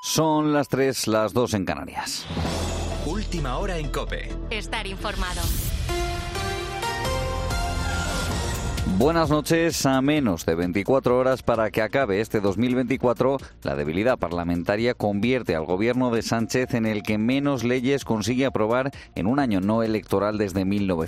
Son las 3, las 2 en Canarias. Última hora en COPE. Estar informado. Buenas noches. A menos de 24 horas para que acabe este 2024, la debilidad parlamentaria convierte al gobierno de Sánchez en el que menos leyes consigue aprobar en un año no electoral desde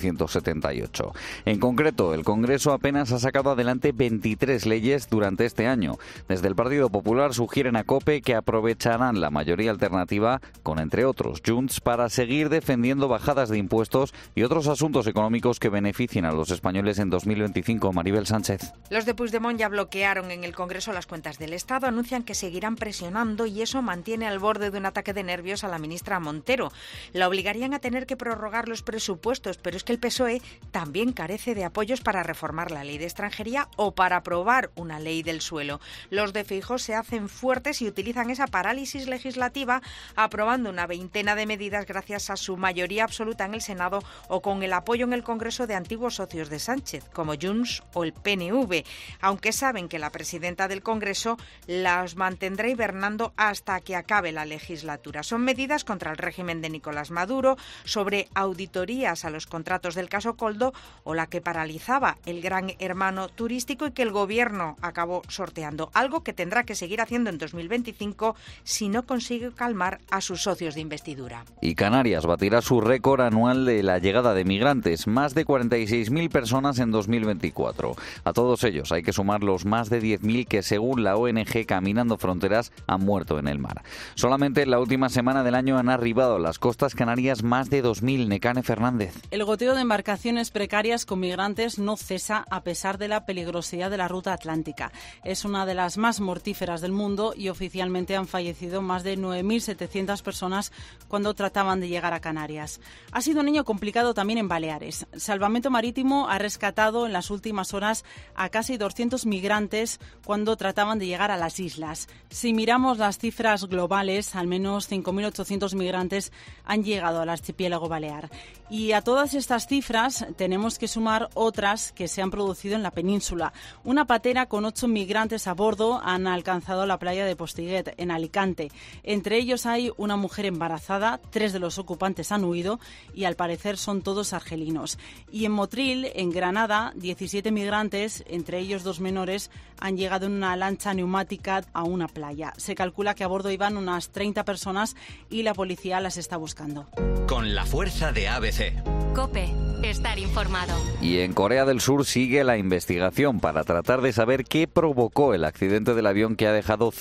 1978. En concreto, el Congreso apenas ha sacado adelante 23 leyes durante este año. Desde el Partido Popular sugieren a COPE que aprovecharán la mayoría alternativa con, entre otros, Junts, para seguir defendiendo bajadas de impuestos y otros asuntos económicos que beneficien a los españoles en 2025. Maribel Sánchez. Los de Puigdemont ya bloquearon en el Congreso las cuentas del Estado, anuncian que seguirán presionando y eso mantiene al borde de un ataque de nervios a la ministra Montero. La obligarían a tener que prorrogar los presupuestos, pero es que el PSOE también carece de apoyos para reformar la ley de extranjería o para aprobar una ley del suelo. Los de Feijóo se hacen fuertes y utilizan esa parálisis legislativa aprobando una veintena de medidas gracias a su mayoría absoluta en el Senado o con el apoyo en el Congreso de antiguos socios de Sánchez, como Junts o el PNV, aunque saben que la presidenta del Congreso las mantendrá hibernando hasta que acabe la legislatura. Son medidas contra el régimen de Nicolás Maduro, sobre auditorías a los contratos del caso Koldo o la que paralizaba el Gran Hermano turístico y que el Gobierno acabó sorteando, algo que tendrá que seguir haciendo en 2025 si no consigue calmar a sus socios de investidura. Y Canarias batirá su récord anual de la llegada de migrantes, más de 46.000 personas en 2024. A todos ellos hay que sumar los más de 10.000 que, según la ONG Caminando Fronteras, han muerto en el mar. Solamente en la última semana del año han arribado a las costas canarias más de 2.000. Nekane Fernández. El goteo de embarcaciones precarias con migrantes no cesa a pesar de la peligrosidad de la ruta atlántica. Es una de las más mortíferas del mundo y oficialmente han fallecido más de 9.700 personas cuando trataban de llegar a Canarias. Ha sido un año complicado también en Baleares. Salvamento Marítimo ha rescatado en las últimas horas a casi 200 migrantes cuando trataban de llegar a las islas. Si miramos las cifras globales, al menos 5.800 migrantes han llegado al archipiélago balear. Y a todas estas cifras tenemos que sumar otras que se han producido en la península. Una patera con 8 migrantes a bordo han alcanzado la playa de Postiguet, en Alicante. Entre ellos hay una mujer embarazada, 3 de los ocupantes han huido y al parecer son todos argelinos. Y en Motril, en Granada, 17 migrantes, entre ellos 2 menores, han llegado en una lancha neumática a una playa. Se calcula que a bordo iban unas 30 personas y la policía las está buscando. Con la fuerza de ABC. COPE. Estar informado. Y en Corea del Sur sigue la investigación para tratar de saber qué provocó el accidente del avión que ha dejado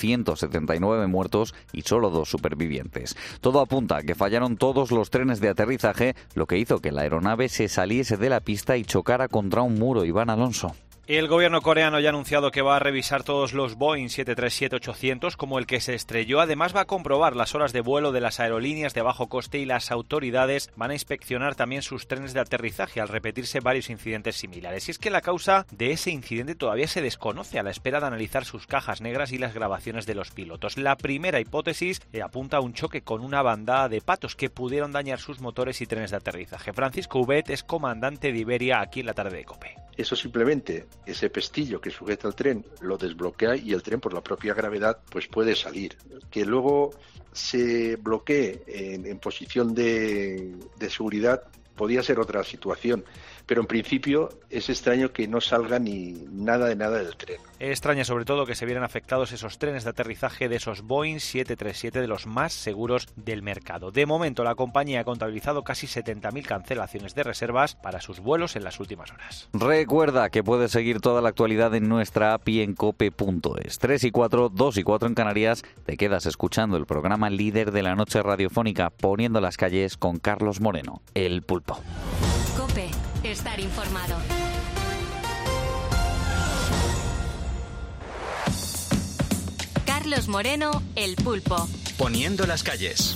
179 muertos y solo 2 supervivientes. Todo apunta a que fallaron todos los trenes de aterrizaje, lo que hizo que la aeronave se saliese de la pista y chocara contra un muro. Iván Alonso. El gobierno coreano ya ha anunciado que va a revisar todos los Boeing 737-800 como el que se estrelló. Además va a comprobar las horas de vuelo de las aerolíneas de bajo coste y las autoridades van a inspeccionar también sus trenes de aterrizaje al repetirse varios incidentes similares. Y es que la causa de ese incidente todavía se desconoce a la espera de analizar sus cajas negras y las grabaciones de los pilotos. La primera hipótesis apunta a un choque con una bandada de patos que pudieron dañar sus motores y trenes de aterrizaje. Francisco Ubet es comandante de Iberia aquí en la tarde de COPE. Eso simplemente, ese pestillo que sujeta el tren lo desbloquea y el tren por la propia gravedad pues puede salir. Que luego se bloquee en posición de seguridad podía ser otra situación, pero en principio es extraño que no salga ni nada del tren. Extraña sobre todo que se vieran afectados esos trenes de aterrizaje de esos Boeing 737 de los más seguros del mercado. De momento la compañía ha contabilizado casi 70.000 cancelaciones de reservas para sus vuelos en las últimas horas. Recuerda que puedes seguir toda la actualidad en nuestra app y en cope.es. 3 y 4, 2 y 4 en Canarias. Te quedas escuchando el programa líder de la noche radiofónica Poniendo las calles con Carlos Moreno, El Pulpo. COPE. Estar informado. Carlos Moreno, El Pulpo. Poniendo las calles.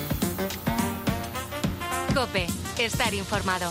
COPE. Estar informado.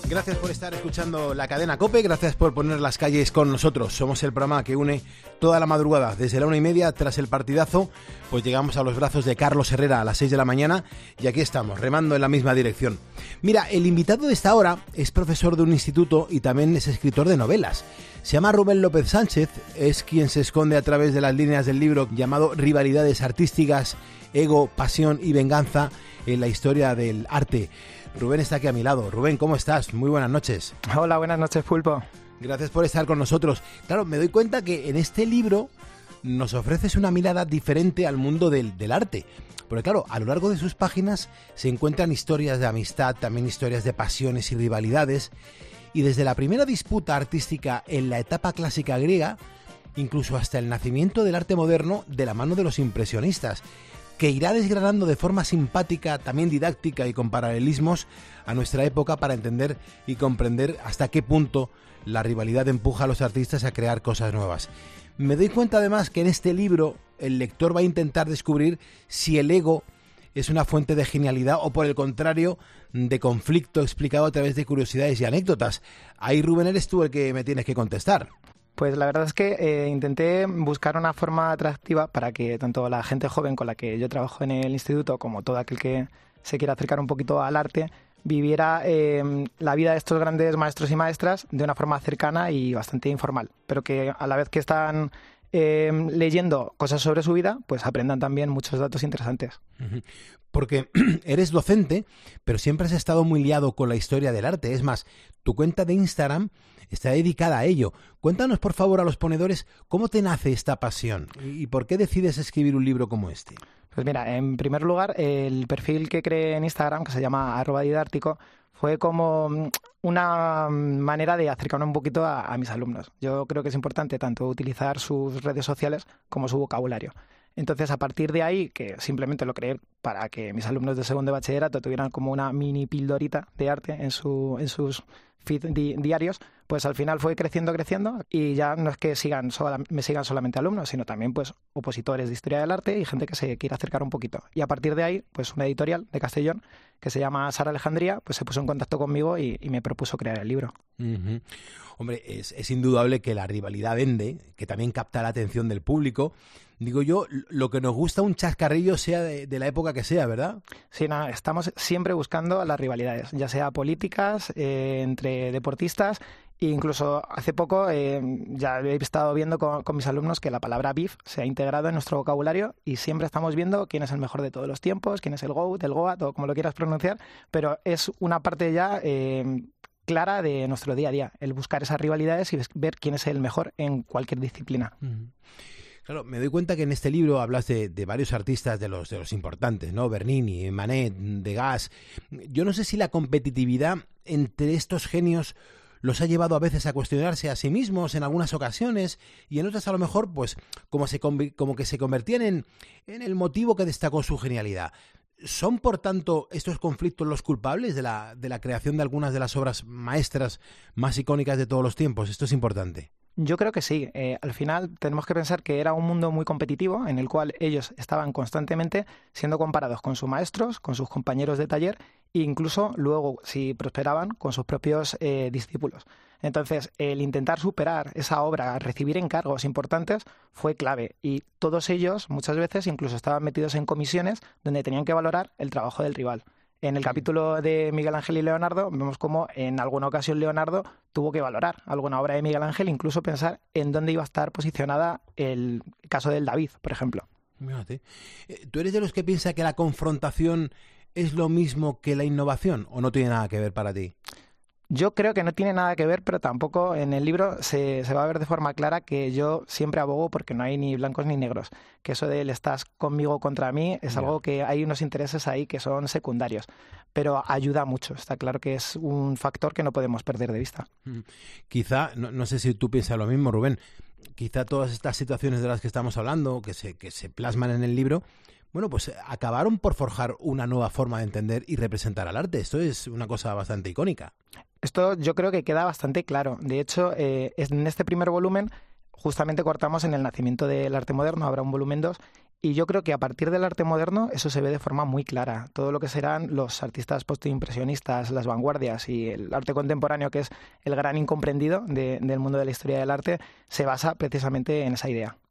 Gracias por estar escuchando la cadena COPE, gracias por poner las calles con nosotros. Somos el programa que une toda la madrugada. Desde la 1:30, tras el partidazo, pues llegamos a los brazos de Carlos Herrera a las 6 de la mañana y aquí estamos, remando en la misma dirección. Mira, el invitado de esta hora es profesor de un instituto y también es escritor de novelas. Se llama Rubén López Sánchez, es quien se esconde a través de las líneas del libro llamado Rivalidades artísticas, ego, pasión y venganza en la historia del arte. Rubén está aquí a mi lado. Rubén, ¿cómo estás? Muy buenas noches. Hola, buenas noches, Pulpo. Gracias por estar con nosotros. Claro, me doy cuenta que en este libro nos ofreces una mirada diferente al mundo del arte. Porque claro, a lo largo de sus páginas se encuentran historias de amistad, también historias de pasiones y rivalidades. Y desde la primera disputa artística en la etapa clásica griega, incluso hasta el nacimiento del arte moderno de la mano de los impresionistas, que irá desgranando de forma simpática, también didáctica y con paralelismos a nuestra época para entender y comprender hasta qué punto la rivalidad empuja a los artistas a crear cosas nuevas. Me doy cuenta además que en este libro el lector va a intentar descubrir si el ego es una fuente de genialidad o por el contrario de conflicto explicado a través de curiosidades y anécdotas. Ahí, Rubén, eres tú el que me tienes que contestar. Pues la verdad es que intenté buscar una forma atractiva para que tanto la gente joven con la que yo trabajo en el instituto como todo aquel que se quiera acercar un poquito al arte viviera la vida de estos grandes maestros y maestras de una forma cercana y bastante informal, pero que a la vez que están leyendo cosas sobre su vida, pues aprendan también muchos datos interesantes. Porque eres docente, pero siempre has estado muy liado con la historia del arte. Es más, tu cuenta de Instagram está dedicada a ello. Cuéntanos, por favor, a los ponedores, ¿cómo te nace esta pasión? ¿Y por qué decides escribir un libro como este? Pues mira, en primer lugar, el perfil que creé en Instagram, que se llama @didáctico, fue como una manera de acercarme un poquito a mis alumnos. Yo creo que es importante tanto utilizar sus redes sociales como su vocabulario. Entonces, a partir de ahí, que simplemente lo creé para que mis alumnos de segundo de bachillerato tuvieran como una mini pildorita de arte en sus feed diarios, pues al final fue creciendo y ya no es que me sigan solamente alumnos, sino también pues opositores de historia del arte y gente que se quiera acercar un poquito. Y a partir de ahí, pues una editorial de Castellón que se llama Sara Alejandría, pues se puso en contacto conmigo y me propuso crear el libro. Uh-huh. Hombre, es indudable que la rivalidad vende, que también capta la atención del público. Digo yo, lo que nos gusta un chascarrillo sea de la época que sea, ¿verdad? Sí, no, estamos siempre buscando las rivalidades, ya sea políticas, entre deportistas, e incluso hace poco ya he estado viendo con mis alumnos que la palabra beef se ha integrado en nuestro vocabulario y siempre estamos viendo quién es el mejor de todos los tiempos, quién es el GOAT, el GOAT o como lo quieras pronunciar, pero es una parte ya clara de nuestro día a día, el buscar esas rivalidades y ver quién es el mejor en cualquier disciplina. Claro, me doy cuenta que en este libro hablas de varios artistas de los importantes, ¿no? Bernini, Manet, Degas. Yo no sé si la competitividad entre estos genios los ha llevado a veces a cuestionarse a sí mismos en algunas ocasiones y en otras a lo mejor pues como que se convertían en el motivo que destacó su genialidad. ¿Son, por tanto, estos conflictos los culpables de la creación de algunas de las obras maestras más icónicas de todos los tiempos? Esto es importante. Yo creo que sí. Al final tenemos que pensar que era un mundo muy competitivo en el cual ellos estaban constantemente siendo comparados con sus maestros, con sus compañeros de taller e incluso luego, si prosperaban, con sus propios discípulos. Entonces, el intentar superar esa obra, recibir encargos importantes, fue clave. Y todos ellos, muchas veces, incluso estaban metidos en comisiones donde tenían que valorar el trabajo del rival. En el capítulo de Miguel Ángel y Leonardo vemos cómo en alguna ocasión Leonardo tuvo que valorar alguna obra de Miguel Ángel, incluso pensar en dónde iba a estar posicionada el caso del David, por ejemplo. Fíjate. ¿Tú eres de los que piensa que la confrontación es lo mismo que la innovación o no tiene nada que ver para ti? Yo creo que no tiene nada que ver, pero tampoco en el libro se va a ver de forma clara que yo siempre abogo porque no hay ni blancos ni negros. Que eso de él estás conmigo o contra mí es algo que hay unos intereses ahí que son secundarios. Pero ayuda mucho. Está claro que es un factor que no podemos perder de vista. Quizá, no sé si tú piensas lo mismo, Rubén, quizá todas estas situaciones de las que estamos hablando, que se plasman en el libro, bueno, pues acabaron por forjar una nueva forma de entender y representar al arte. Esto es una cosa bastante icónica. Esto yo creo que queda bastante claro. De hecho, en este primer volumen justamente cortamos en el nacimiento del arte moderno, habrá un volumen 2, Y yo creo que a partir del arte moderno eso se ve de forma muy clara. Todo lo que serán los artistas postimpresionistas, las vanguardias y el arte contemporáneo, que es el gran incomprendido del mundo de la historia del arte, se basa precisamente en esa idea.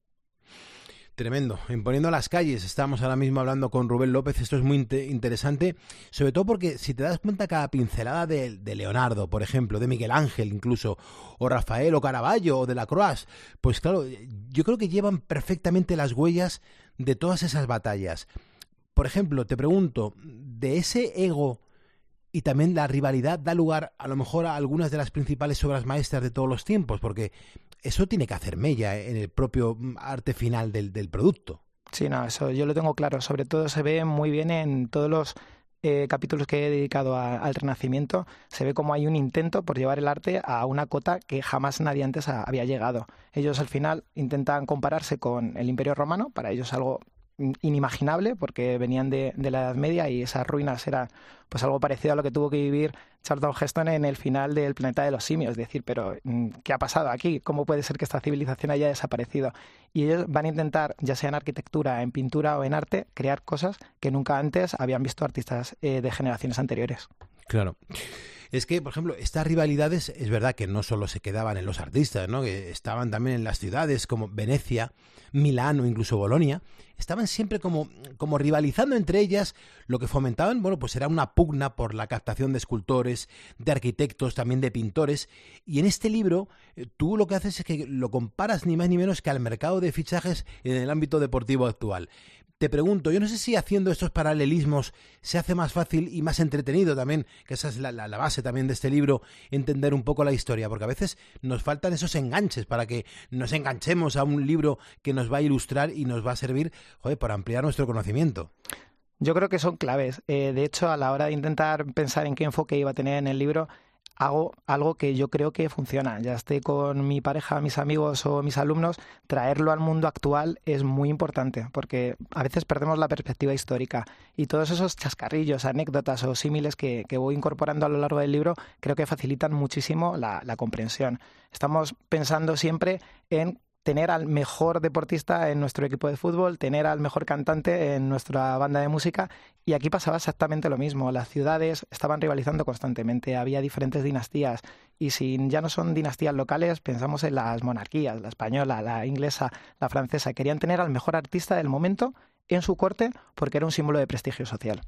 Tremendo. En Poniendo las calles, estamos ahora mismo hablando con Rubén López. Esto es muy interesante, sobre todo porque si te das cuenta, cada pincelada de Leonardo, por ejemplo, de Miguel Ángel incluso, o Rafael, o Caravaggio, o de Lacroix, pues claro, yo creo que llevan perfectamente las huellas de todas esas batallas. Por ejemplo, te pregunto, de ese ego y también la rivalidad da lugar a lo mejor a algunas de las principales obras maestras de todos los tiempos, porque eso tiene que hacer mella en el propio arte final del producto. Sí, no, eso yo lo tengo claro. Sobre todo se ve muy bien en todos los capítulos que he dedicado al Renacimiento. Se ve como hay un intento por llevar el arte a una cota que jamás nadie antes había llegado. Ellos al final intentan compararse con el Imperio Romano, para ellos algo inimaginable porque venían de la Edad Media y esas ruinas eran pues algo parecido a lo que tuvo que vivir Charlton Heston en el final del Planeta de los Simios. Es decir, pero ¿qué ha pasado aquí? ¿Cómo puede ser que esta civilización haya desaparecido? Y ellos van a intentar, ya sea en arquitectura, en pintura o en arte, crear cosas que nunca antes habían visto artistas de generaciones anteriores. Claro. Es que, por ejemplo, estas rivalidades, es verdad que no solo se quedaban en los artistas, ¿no? Que estaban también en las ciudades como Venecia, Milán o incluso Bolonia. Estaban siempre como rivalizando entre ellas. Lo que fomentaban, bueno, pues era una pugna por la captación de escultores, de arquitectos, también de pintores. Y en este libro, tú lo que haces es que lo comparas ni más ni menos que al mercado de fichajes en el ámbito deportivo actual. Te pregunto, yo no sé si haciendo estos paralelismos se hace más fácil y más entretenido también, que esa es la base también de este libro, entender un poco la historia, porque a veces nos faltan esos enganches para que nos enganchemos a un libro que nos va a ilustrar y nos va a servir, para ampliar nuestro conocimiento. Yo creo que son claves. De hecho, a la hora de intentar pensar en qué enfoque iba a tener en el libro, hago algo que yo creo que funciona. Ya esté con mi pareja, mis amigos o mis alumnos, traerlo al mundo actual es muy importante, porque a veces perdemos la perspectiva histórica y todos esos chascarrillos, anécdotas o símiles que voy incorporando a lo largo del libro creo que facilitan muchísimo la comprensión. Estamos pensando siempre en tener al mejor deportista en nuestro equipo de fútbol, tener al mejor cantante en nuestra banda de música, y aquí pasaba exactamente lo mismo. Las ciudades estaban rivalizando constantemente, había diferentes dinastías, y si ya no son dinastías locales, pensamos en las monarquías, la española, la inglesa, la francesa. Querían tener al mejor artista del momento en su corte porque era un símbolo de prestigio social.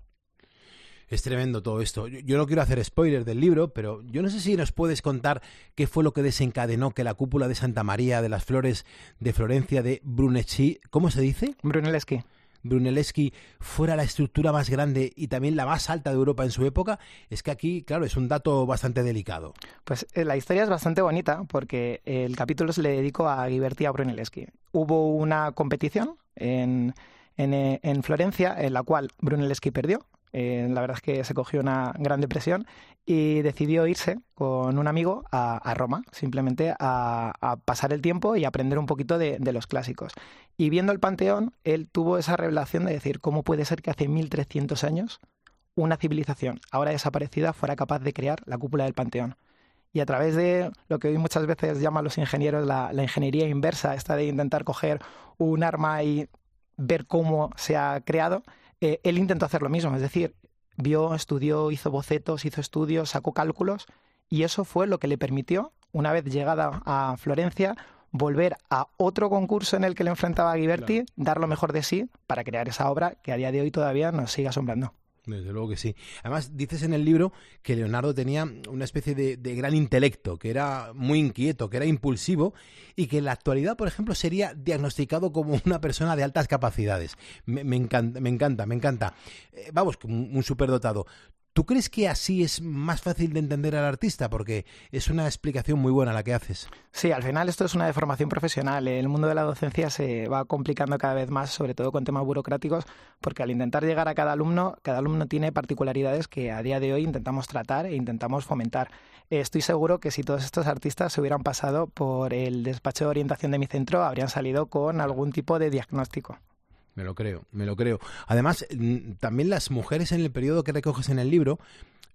Es tremendo todo esto. Yo no quiero hacer spoiler del libro, pero yo no sé si nos puedes contar qué fue lo que desencadenó que la cúpula de Santa María de las Flores de Florencia de Brunelleschi, ¿cómo se dice? Brunelleschi fuera la estructura más grande y también la más alta de Europa en su época. Es que aquí, claro, es un dato bastante delicado. Pues la historia es bastante bonita porque el capítulo se le dedicó a Ghiberti y a Brunelleschi. Hubo una competición en Florencia en la cual Brunelleschi perdió. La verdad es que se cogió una gran depresión y decidió irse con un amigo a Roma, simplemente a pasar el tiempo y aprender un poquito de los clásicos. Y viendo el Panteón, él tuvo esa revelación de decir, ¿cómo puede ser que hace 1300 años una civilización ahora desaparecida fuera capaz de crear la cúpula del Panteón? Y a través de lo que hoy muchas veces llaman los ingenieros la ingeniería inversa, esta de intentar coger un arma y ver cómo se ha creado, él intentó hacer lo mismo, es decir, vio, estudió, hizo bocetos, hizo estudios, sacó cálculos, y eso fue lo que le permitió, una vez llegada a Florencia, volver a otro concurso en el que le enfrentaba a Ghiberti, dar lo mejor de sí para crear esa obra que a día de hoy todavía nos sigue asombrando. Desde luego que sí. Además, dices en el libro que Leonardo tenía una especie de gran intelecto, que era muy inquieto, que era impulsivo y que en la actualidad, por ejemplo, sería diagnosticado como una persona de altas capacidades. Me encanta. Vamos, un superdotado. ¿Tú crees que así es más fácil de entender al artista? Porque es una explicación muy buena la que haces. Sí, al final esto es una deformación profesional. El mundo de la docencia se va complicando cada vez más, sobre todo con temas burocráticos, porque al intentar llegar a cada alumno tiene particularidades que a día de hoy intentamos tratar e intentamos fomentar. Estoy seguro que si todos estos artistas se hubieran pasado por el despacho de orientación de mi centro, habrían salido con algún tipo de diagnóstico. Me lo creo. Además, también las mujeres en el periodo que recoges en el libro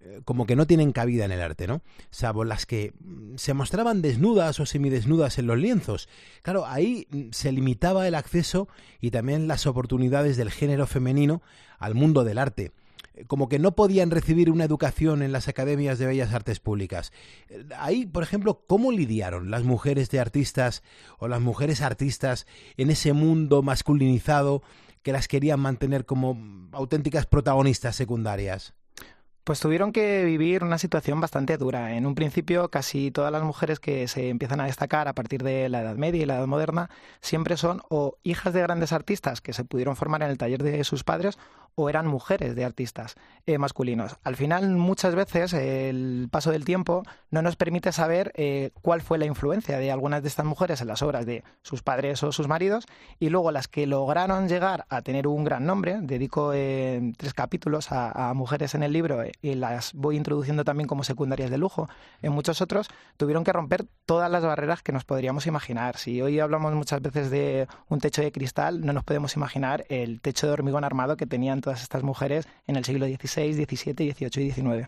como que no tienen cabida en el arte, ¿no? Salvo las que se mostraban desnudas o semidesnudas en los lienzos. Claro, ahí se limitaba el acceso y también las oportunidades del género femenino al mundo del arte. Como que no podían recibir una educación en las academias de bellas artes públicas. Ahí, por ejemplo, ¿cómo lidiaron las mujeres de artistas o las mujeres artistas en ese mundo masculinizado que las querían mantener como auténticas protagonistas secundarias? Pues tuvieron que vivir una situación bastante dura. En un principio, casi todas las mujeres que se empiezan a destacar a partir de la Edad Media y la Edad Moderna siempre son o hijas de grandes artistas que se pudieron formar en el taller de sus padres o eran mujeres de artistas masculinos. Al final, muchas veces, el paso del tiempo no nos permite saber cuál fue la influencia de algunas de estas mujeres en las obras de sus padres o sus maridos, y luego las que lograron llegar a tener un gran nombre. Dedico 3 capítulos a mujeres en el libro y las voy introduciendo también como secundarias de lujo. En muchos otros tuvieron que romper todas las barreras que nos podríamos imaginar. Si hoy hablamos muchas veces de un techo de cristal, no nos podemos imaginar el techo de hormigón armado que tenían todas estas mujeres en el siglo XVI, XVII, XVIII y XIX.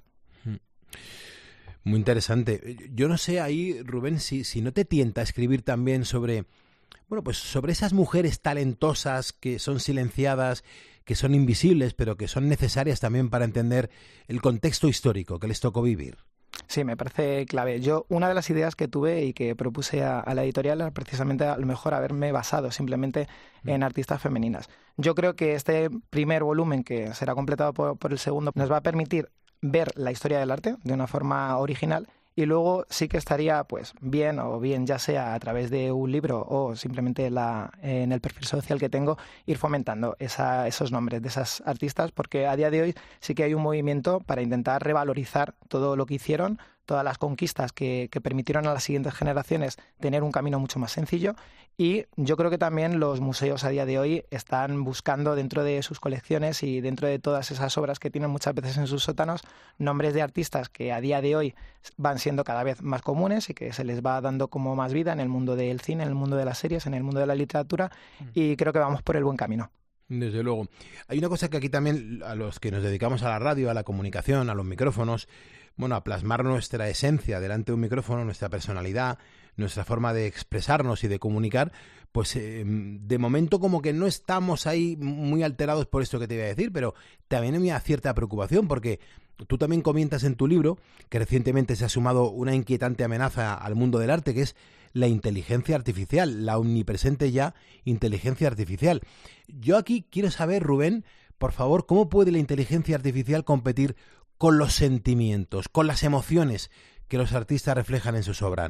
Muy interesante. Yo no sé ahí, Rubén, si no te tienta escribir también sobre, bueno, pues sobre esas mujeres talentosas que son silenciadas, que son invisibles, pero que son necesarias también para entender el contexto histórico que les tocó vivir. Sí, me parece clave. Yo, una de las ideas que tuve y que propuse a la editorial era precisamente a lo mejor haberme basado simplemente en artistas femeninas. Yo creo que este primer volumen, que será completado por el segundo, nos va a permitir ver la historia del arte de una forma original. Y luego sí que estaría pues bien, o bien ya sea a través de un libro o simplemente en el perfil social que tengo, ir fomentando esos nombres de esas artistas, porque a día de hoy sí que hay un movimiento para intentar revalorizar todo lo que hicieron, todas las conquistas que permitieron a las siguientes generaciones tener un camino mucho más sencillo. Y yo creo que también los museos a día de hoy están buscando dentro de sus colecciones y dentro de todas esas obras que tienen muchas veces en sus sótanos, nombres de artistas que a día de hoy van siendo cada vez más comunes y que se les va dando como más vida en el mundo del cine, en el mundo de las series, en el mundo de la literatura, y creo que vamos por el buen camino. Desde luego. Hay una cosa que aquí también, a los que nos dedicamos a la radio, a la comunicación, a los micrófonos, bueno, a plasmar nuestra esencia delante de un micrófono, nuestra personalidad, nuestra forma de expresarnos y de comunicar, pues de momento como que no estamos ahí muy alterados por esto que te iba a decir, pero también hay una cierta preocupación porque tú también comentas en tu libro que recientemente se ha sumado una inquietante amenaza al mundo del arte, que es la inteligencia artificial, la omnipresente ya inteligencia artificial. Yo aquí quiero saber, Rubén, por favor, ¿cómo puede la inteligencia artificial competir con los sentimientos, con las emociones que los artistas reflejan en sus obras?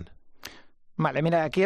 Vale, mira, aquí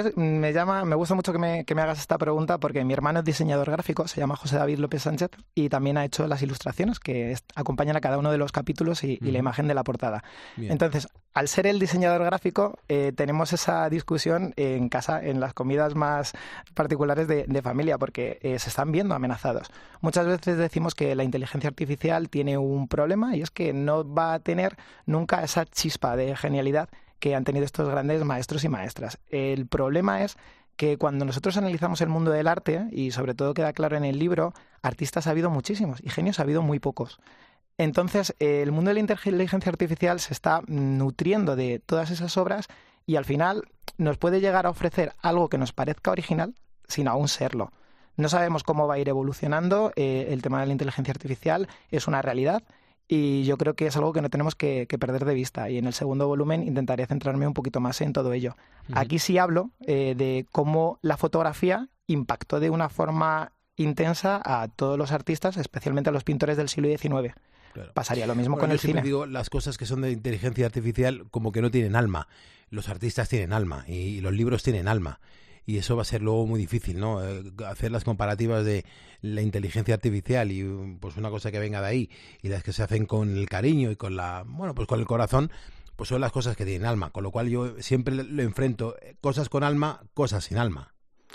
me gusta mucho que me hagas esta pregunta porque mi hermano es diseñador gráfico, se llama José David López Sánchez y también ha hecho las ilustraciones que acompañan a cada uno de los capítulos y la imagen de la portada. Bien. Entonces, al ser el diseñador gráfico, tenemos esa discusión en casa, en las comidas más particulares de familia, porque se están viendo amenazados. Muchas veces decimos que la inteligencia artificial tiene un problema y es que no va a tener nunca esa chispa de genialidad que han tenido estos grandes maestros y maestras. El problema es que cuando nosotros analizamos el mundo del arte, y sobre todo queda claro en el libro, artistas ha habido muchísimos y genios ha habido muy pocos. Entonces, el mundo de la inteligencia artificial se está nutriendo de todas esas obras y al final nos puede llegar a ofrecer algo que nos parezca original sin aún serlo. No sabemos cómo va a ir evolucionando, el tema de la inteligencia artificial es una realidad. Y yo creo que es algo que no tenemos que perder de vista. Y en el segundo volumen intentaré centrarme un poquito más en todo ello. Aquí sí hablo de cómo la fotografía impactó de una forma intensa a todos los artistas, especialmente a los pintores del siglo XIX. Claro. Pasaría lo mismo con el cine. Digo, las cosas que son de inteligencia artificial como que no tienen alma. Los artistas tienen alma y los libros tienen alma. Y eso va a ser luego muy difícil, ¿no? Hacer las comparativas de la inteligencia artificial y pues una cosa que venga de ahí y las que se hacen con el cariño y con con el corazón, pues son las cosas que tienen alma. Con lo cual yo siempre lo enfrento, cosas con alma, cosas sin alma.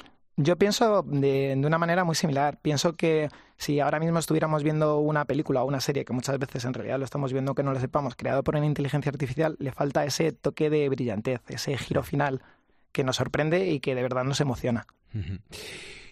Yo pienso de una manera muy similar. Pienso que si ahora mismo estuviéramos viendo una película o una serie, que muchas veces en realidad lo estamos viendo que no lo sepamos, creado por una inteligencia artificial, le falta ese toque de brillantez, ese giro final que nos sorprende y que de verdad nos emociona.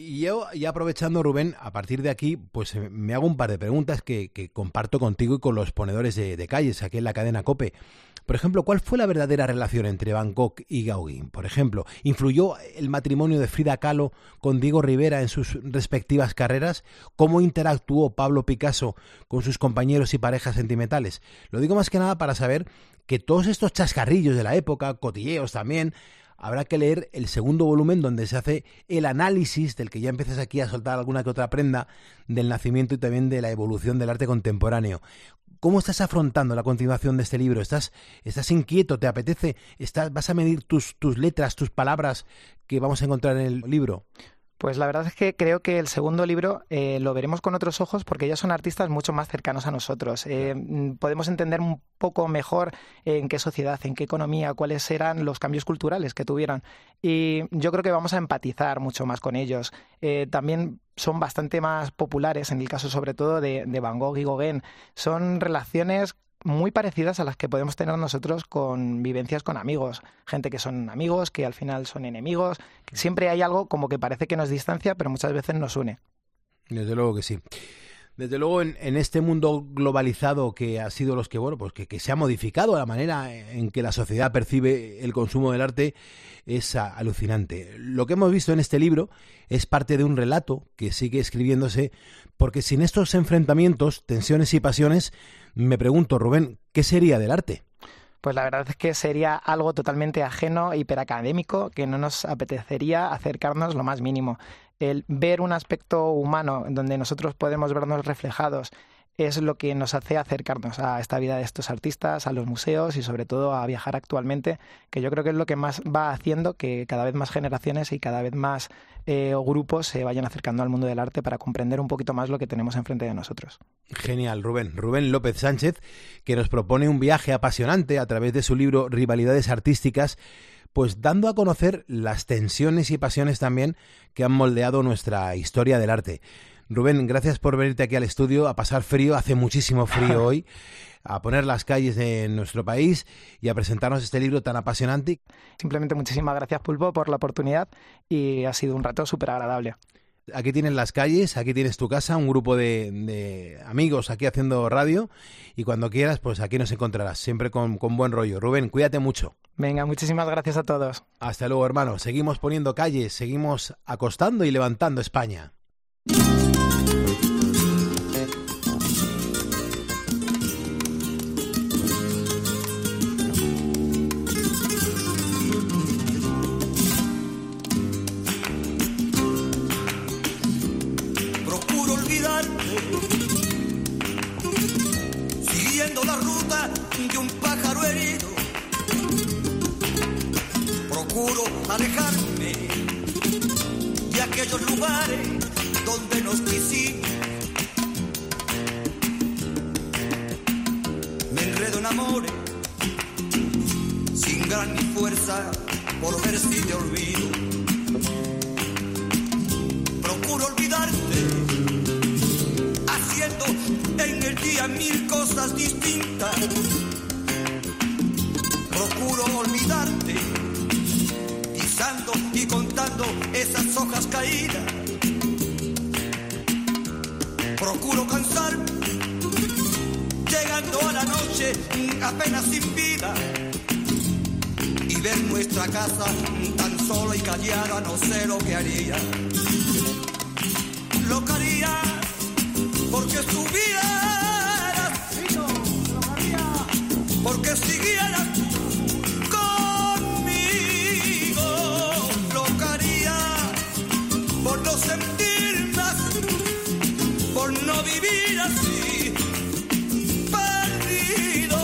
Y yo, ya aprovechando, Rubén, a partir de aquí, pues me hago un par de preguntas que comparto contigo y con los ponedores de calles aquí en la cadena COPE. Por ejemplo, ¿cuál fue la verdadera relación entre Van Gogh y Gauguin? Por ejemplo, ¿influyó el matrimonio de Frida Kahlo con Diego Rivera en sus respectivas carreras? ¿Cómo interactuó Pablo Picasso con sus compañeros y parejas sentimentales? Lo digo más que nada para saber que todos estos chascarrillos de la época, cotilleos también, habrá que leer el segundo volumen donde se hace el análisis del que ya empiezas aquí a soltar alguna que otra prenda del nacimiento y también de la evolución del arte contemporáneo. ¿Cómo estás afrontando la continuación de este libro? ¿Estás inquieto? ¿Te apetece? ¿Vas a medir tus letras, tus palabras que vamos a encontrar en el libro? Pues la verdad es que creo que el segundo libro lo veremos con otros ojos porque ellos son artistas mucho más cercanos a nosotros. Podemos entender un poco mejor en qué sociedad, en qué economía, cuáles eran los cambios culturales que tuvieron. Y yo creo que vamos a empatizar mucho más con ellos. También son bastante más populares, en el caso sobre todo de Van Gogh y Gauguin. Son relaciones muy parecidas a las que podemos tener nosotros con vivencias con amigos, gente que son amigos, que al final son enemigos. Siempre hay algo como que parece que nos distancia, pero muchas veces nos une. Desde luego que sí. Desde luego, en este mundo globalizado que ha sido que se ha modificado la manera en que la sociedad percibe el consumo del arte, es alucinante. Lo que hemos visto en este libro es parte de un relato que sigue escribiéndose, porque sin estos enfrentamientos, tensiones y pasiones, me pregunto, Rubén, ¿qué sería del arte? Pues la verdad es que sería algo totalmente ajeno, hiperacadémico, que no nos apetecería acercarnos lo más mínimo. El ver un aspecto humano donde nosotros podemos vernos reflejados es lo que nos hace acercarnos a esta vida de estos artistas, a los museos y sobre todo a viajar actualmente, que yo creo que es lo que más va haciendo que cada vez más generaciones y cada vez más grupos se vayan acercando al mundo del arte para comprender un poquito más lo que tenemos enfrente de nosotros. Genial, Rubén. Rubén López Sánchez, que nos propone un viaje apasionante a través de su libro Rivalidades Artísticas, pues dando a conocer las tensiones y pasiones también que han moldeado nuestra historia del arte. Rubén, gracias por venirte aquí al estudio a pasar frío, hace muchísimo frío hoy, a poner las calles de nuestro país y a presentarnos este libro tan apasionante. Simplemente muchísimas gracias, Pulpo, por la oportunidad y ha sido un rato súper agradable. Aquí tienes las calles, aquí tienes tu casa, un grupo de amigos aquí haciendo radio y cuando quieras, pues aquí nos encontrarás, siempre con buen rollo. Rubén, cuídate mucho. Venga, muchísimas gracias a todos. Hasta luego, hermano. Seguimos poniendo calles, seguimos acostando y levantando España. Procuro olvidarte, siguiendo la ruta de un pájaro herido. Procuro alejarme de aquellos lugares donde nos quisimos. Me enredo en amores sin gran ni fuerza por ver si te olvido. Procuro olvidarte haciendo en el día 1000 cosas distintas. Procuro olvidarte pisando y contando esas hojas caídas. Procuro cansarme, llegando a la noche apenas sin vida, y ver nuestra casa tan sola y callada, no sé lo que haría. Lo que haría porque estuvieras, porque siguieras conmigo. Lo que haría por no sentir más, por no vivir así, perdido.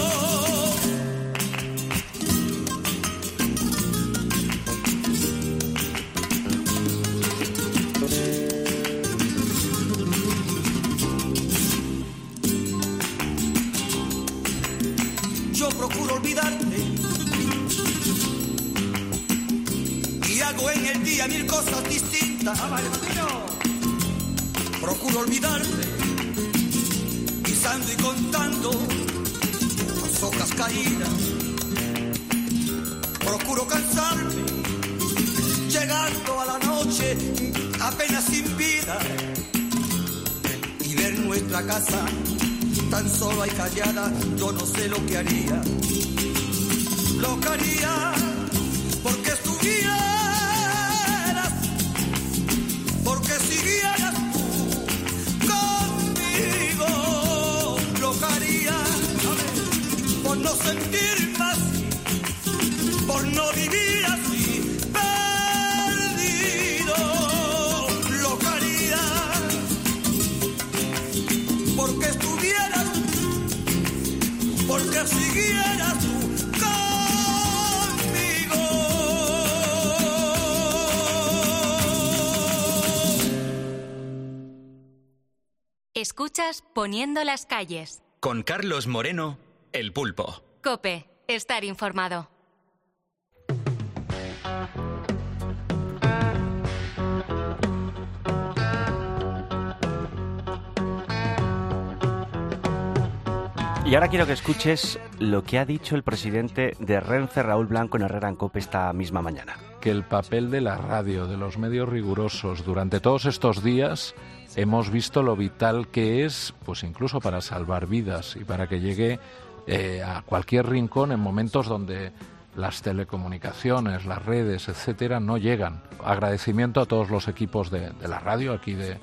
Yo procuro olvidarte y hago en el día 1000 cosas distintas. Procuro olvidarte, pisando y contando las hojas caídas. Procuro cansarme, llegando a la noche nuestra casa, tan sola y callada, yo no sé lo que haría. Lo que haría porque estuvieras, porque siguieras tú conmigo. Lo que haría por no sentirme así, por no vivir así, perdido. Lo que haría porque estuvieras, porque siguieras tú conmigo. Escuchas Poniendo las calles. Con Carlos Moreno, El Pulpo. COPE. Estar informado. Y ahora quiero que escuches lo que ha dicho el presidente de Renfe, Raúl Blanco, en Herrera en COPE esta misma mañana. Que el papel de la radio, de los medios rigurosos, durante todos estos días hemos visto lo vital que es, pues incluso para salvar vidas y para que llegue a cualquier rincón en momentos donde las telecomunicaciones, las redes, etcétera, no llegan. Agradecimiento a todos los equipos de la radio, aquí de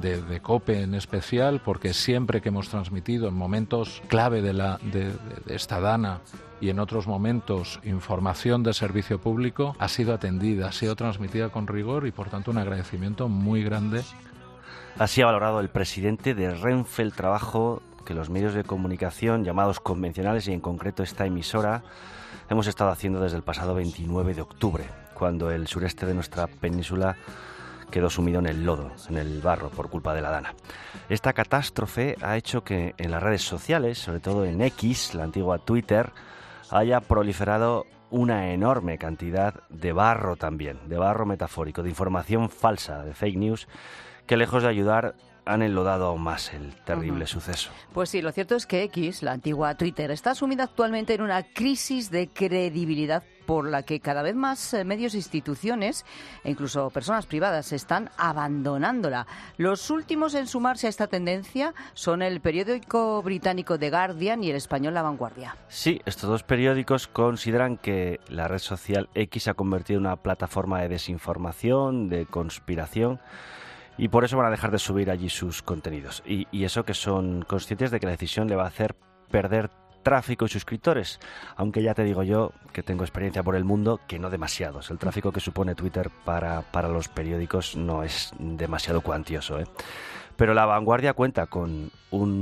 COPE en especial, porque siempre que hemos transmitido en momentos clave de esta dana y en otros momentos información de servicio público, ha sido atendida, ha sido transmitida con rigor y por tanto un agradecimiento muy grande. Así ha valorado el presidente de Renfe el trabajo que los medios de comunicación llamados convencionales, y en concreto esta emisora, hemos estado haciendo desde el pasado 29 de octubre, cuando el sureste de nuestra península quedó sumido en el lodo, en el barro, por culpa de la dana. Esta catástrofe ha hecho que en las redes sociales, sobre todo en X, la antigua Twitter, haya proliferado una enorme cantidad de barro también, de barro metafórico, de información falsa, de fake news, que lejos de ayudar han enlodado aún más el terrible suceso. Pues sí, lo cierto es que X, la antigua Twitter, está sumida actualmente en una crisis de credibilidad por la que cada vez más medios e instituciones, e incluso personas privadas, están abandonándola. Los últimos en sumarse a esta tendencia son el periódico británico The Guardian y el español La Vanguardia. Sí, estos dos periódicos consideran que la red social X se ha convertido en una plataforma de desinformación, de conspiración, y por eso van a dejar de subir allí sus contenidos. Y eso que son conscientes de que la decisión le va a hacer perder tráfico y suscriptores, aunque ya te digo yo, que tengo experiencia por el mundo, que no demasiados. El tráfico que supone Twitter para los periódicos no es demasiado cuantioso, ¿eh? Pero La Vanguardia cuenta con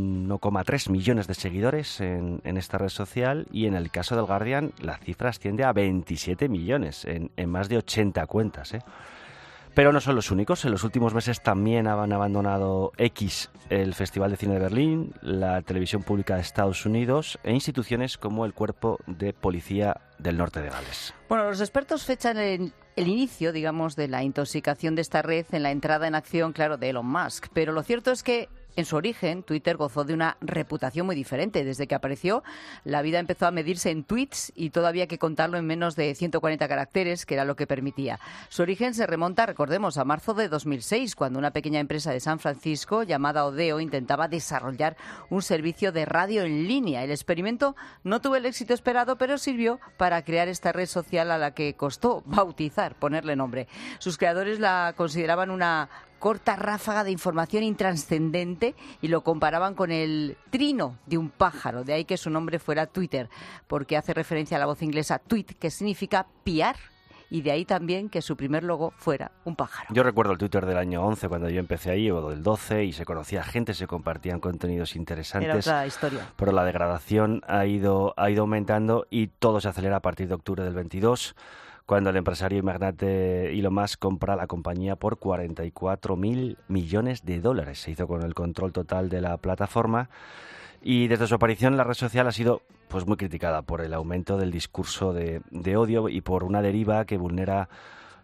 1,3 millones de seguidores en esta red social, y en el caso del Guardian la cifra asciende a 27 millones en más de 80 cuentas, ¿eh? Pero no son los únicos. En los últimos meses también han abandonado X, el Festival de Cine de Berlín, la televisión pública de Estados Unidos e instituciones como el Cuerpo de Policía del Norte de Gales. Bueno, los expertos fechan el inicio, digamos, de la intoxicación de esta red en la entrada en acción, claro, de Elon Musk. Pero lo cierto es que en su origen, Twitter gozó de una reputación muy diferente. Desde que apareció, la vida empezó a medirse en tweets y todo había que contarlo en menos de 140 caracteres, que era lo que permitía. Su origen se remonta, recordemos, a marzo de 2006, cuando una pequeña empresa de San Francisco llamada Odeo intentaba desarrollar un servicio de radio en línea. El experimento no tuvo el éxito esperado, pero sirvió para crear esta red social a la que costó bautizar, ponerle nombre. Sus creadores la consideraban una corta ráfaga de información intranscendente y lo comparaban con el trino de un pájaro, de ahí que su nombre fuera Twitter, porque hace referencia a la voz inglesa tweet, que significa piar, y de ahí también que su primer logo fuera un pájaro. Yo recuerdo el Twitter del año 11 cuando yo empecé ahí, o del 12, y se conocía gente, se compartían contenidos interesantes. Era otra historia. Pero la degradación ha ido aumentando y todo se acelera a partir de octubre del 22, cuando el empresario y magnate Elon Musk compra la compañía por $44.000 millones. Se hizo con el control total de la plataforma, y desde su aparición la red social ha sido pues muy criticada por el aumento del discurso de odio y por una deriva que vulnera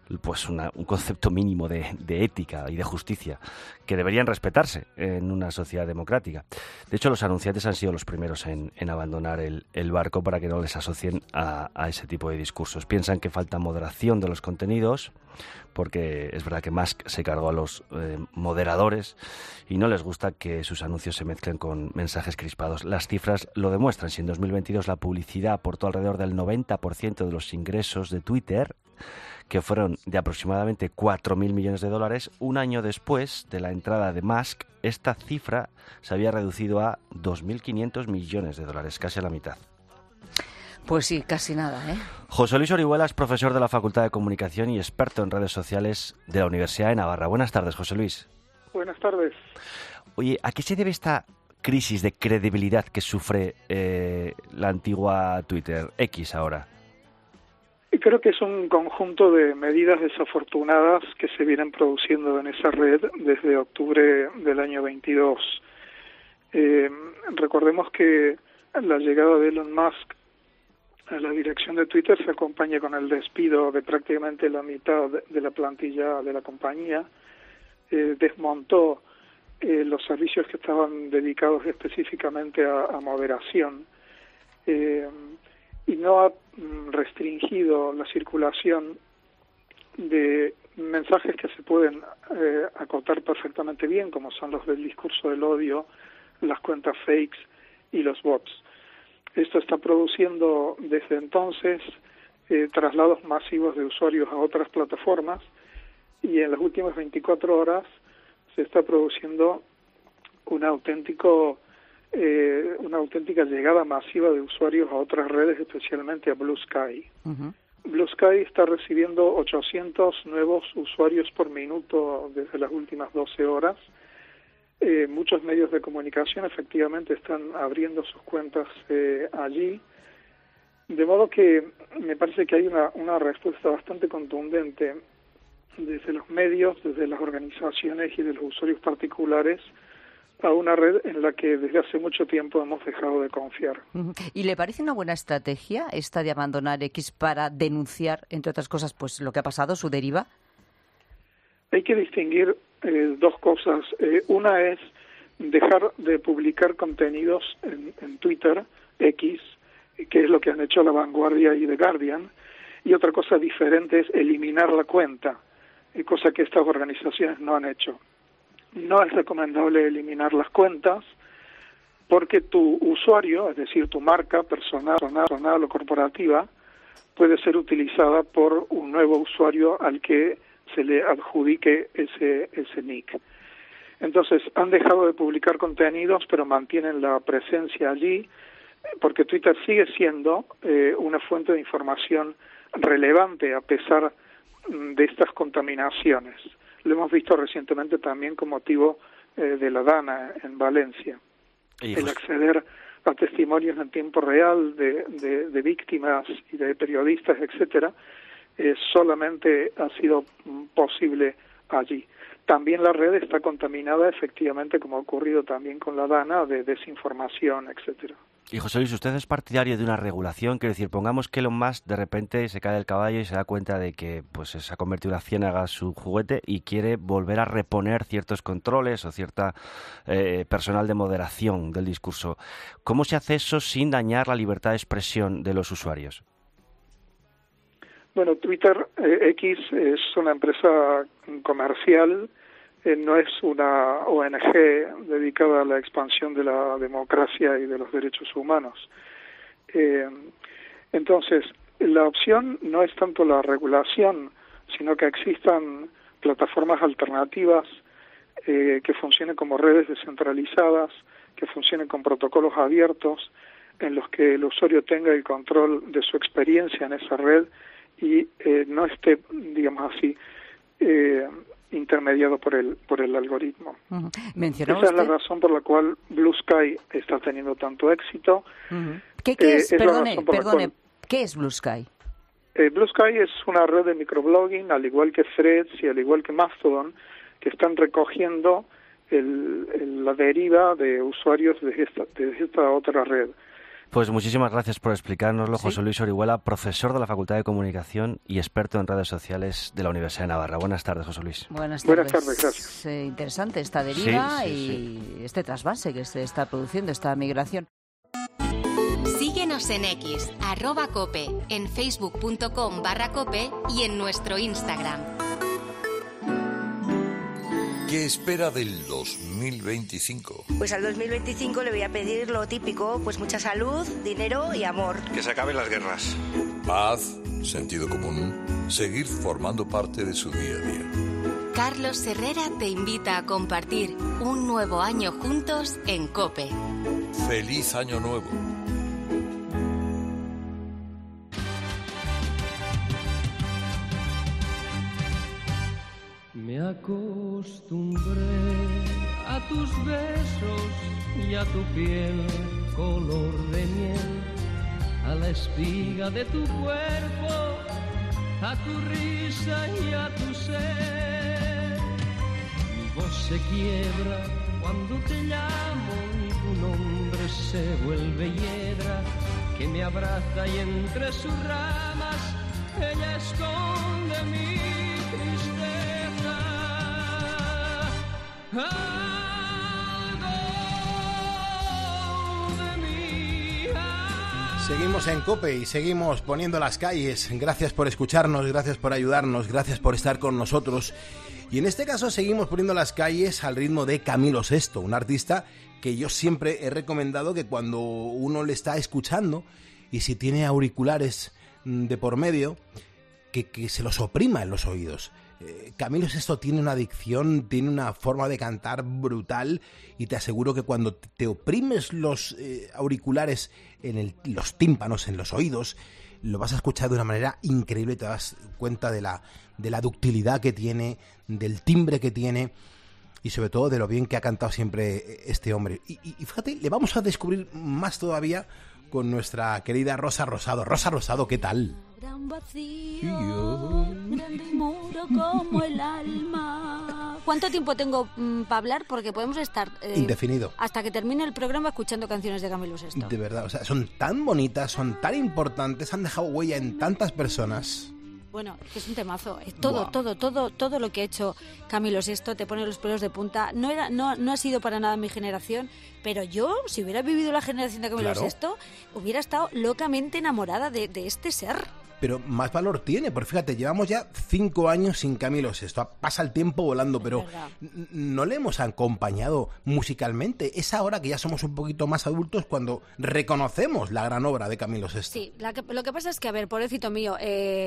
pues un concepto mínimo de ética y de justicia que deberían respetarse en una sociedad democrática. De hecho, los anunciantes han sido los primeros en abandonar el barco para que no les asocien a ese tipo de discursos. Piensan que falta moderación de los contenidos, porque es verdad que Musk se cargó a los moderadores y no les gusta que sus anuncios se mezclen con mensajes crispados. Las cifras lo demuestran. Si en 2022 la publicidad aportó alrededor del 90% de los ingresos de Twitter, que fueron de aproximadamente 4.000 millones de dólares, un año después de la entrada de Musk, esta cifra se había reducido a 2.500 millones de dólares, casi a la mitad. Pues sí, casi nada, ¿eh? José Luis Orihuela es profesor de la Facultad de Comunicación y experto en redes sociales de la Universidad de Navarra. Buenas tardes, José Luis. Buenas tardes. Oye, ¿a qué se debe esta crisis de credibilidad que sufre la antigua Twitter, X ahora? Creo que es un conjunto de medidas desafortunadas que se vienen produciendo en esa red desde octubre del año 22. Recordemos que la llegada de Elon Musk a la dirección de Twitter se acompaña con el despido de prácticamente la mitad de la plantilla de la compañía. Desmontó los servicios que estaban dedicados específicamente a moderación. Y no ha restringido la circulación de mensajes que se pueden acotar perfectamente bien, como son los del discurso del odio, las cuentas fakes y los bots. Esto está produciendo desde entonces traslados masivos de usuarios a otras plataformas, y en las últimas 24 horas se está produciendo una auténtica llegada masiva de usuarios a otras redes, especialmente a Blue Sky. Blue Sky está recibiendo 800 nuevos usuarios por minuto desde las últimas 12 horas. Muchos medios de comunicación efectivamente están abriendo sus cuentas allí, de modo que me parece que hay una respuesta bastante contundente desde los medios, desde las organizaciones y de los usuarios particulares a una red en la que desde hace mucho tiempo hemos dejado de confiar. ¿Y le parece una buena estrategia esta de abandonar X para denunciar, entre otras cosas, pues lo que ha pasado, su deriva? Hay que distinguir dos cosas. Una es dejar de publicar contenidos en Twitter, X, que es lo que han hecho La Vanguardia y The Guardian, y otra cosa diferente es eliminar la cuenta, cosa que estas organizaciones no han hecho. No es recomendable eliminar las cuentas porque tu usuario, es decir, tu marca personal o corporativa, puede ser utilizada por un nuevo usuario al que se le adjudique ese nick. Entonces, han dejado de publicar contenidos, pero mantienen la presencia allí, porque Twitter sigue siendo una fuente de información relevante a pesar de estas contaminaciones. Lo hemos visto recientemente también con motivo de la DANA en Valencia. El acceder a testimonios en tiempo real de víctimas y de periodistas, etcétera, solamente ha sido posible allí. También la red está contaminada, efectivamente, como ha ocurrido también con la DANA, de desinformación, etcétera. Y José Luis, usted es partidario de una regulación, quiero decir, pongamos que Elon Musk de repente se cae del caballo y se da cuenta de que pues se ha convertido en una ciénaga su juguete y quiere volver a reponer ciertos controles o cierta personal de moderación del discurso. ¿Cómo se hace eso sin dañar la libertad de expresión de los usuarios? Bueno, Twitter X es una empresa comercial, no es una ONG dedicada a la expansión de la democracia y de los derechos humanos. Entonces, la opción no es tanto la regulación, sino que existan plataformas alternativas que funcionen como redes descentralizadas, que funcionen con protocolos abiertos, en los que el usuario tenga el control de su experiencia en esa red y no esté, digamos así, intermediado por el algoritmo. Esa es la razón por la cual Blue Sky está teniendo tanto éxito. ¿Qué es? Perdone, ¿qué es Blue Sky? Blue Sky es una red de microblogging, al igual que Threads y al igual que Mastodon, que están recogiendo la deriva de usuarios de esta otra red. Pues muchísimas gracias por explicárnoslo, ¿Sí? José Luis Orihuela, profesor de la Facultad de Comunicación y experto en redes sociales de la Universidad de Navarra. Buenas tardes, José Luis. Buenas tardes, gracias. Interesante esta deriva Sí. y este trasvase que se está produciendo, esta migración. Síguenos en X, @cope, en facebook.com/cope y en nuestro Instagram. ¿Qué espera del 2025? Pues al 2025 le voy a pedir lo típico, pues mucha salud, dinero y amor. Que se acaben las guerras. Paz, sentido común, seguir formando parte de su día a día. Carlos Herrera te invita a compartir un nuevo año juntos en COPE. ¡Feliz Año Nuevo! Me acostumbré a tus besos y a tu piel color de miel, a la espiga de tu cuerpo, a tu risa y a tu ser. Mi voz se quiebra cuando te llamo y tu nombre se vuelve hiedra, que me abraza y entre sus ramas ella esconde mi tristeza. Seguimos en COPE y seguimos poniendo las calles. Gracias por escucharnos, gracias por ayudarnos, gracias por estar con nosotros. Y en este caso seguimos poniendo las calles al ritmo de Camilo VI, un artista que yo siempre he recomendado que cuando uno le está escuchando y si tiene auriculares de por medio, que se los oprima en los oídos. Camilo VI tiene una dicción, tiene una forma de cantar brutal y te aseguro que cuando te oprimes los auriculares en los tímpanos, en los oídos, lo vas a escuchar de una manera increíble, te das cuenta de la ductilidad que tiene, del timbre que tiene y sobre todo de lo bien que ha cantado siempre este hombre. Y fíjate, le vamos a descubrir más todavía con nuestra querida Rosa Rosado. Rosa Rosado, ¿qué tal? Gran vacío, grande y muro como el alma. ¿Cuánto tiempo tengo para hablar? Porque podemos estar indefinido hasta que termine el programa escuchando canciones de Camilo VI. De verdad, o sea, son tan bonitas, son tan importantes, han dejado huella en tantas personas. Bueno, es un temazo. Todo lo que ha hecho Camilo VI te pone los pelos de punta. No ha sido para nada mi generación, pero yo, si hubiera vivido la generación de Camilo VI, hubiera estado locamente enamorada de este ser. Pero más valor tiene, porque fíjate, llevamos ya 5 años sin Camilo VI. Pasa el tiempo volando, pero no le hemos acompañado musicalmente. Es ahora que ya somos un poquito más adultos cuando reconocemos la gran obra de Camilo VI. Sí, lo que pasa es que, a ver, pobrecito mío,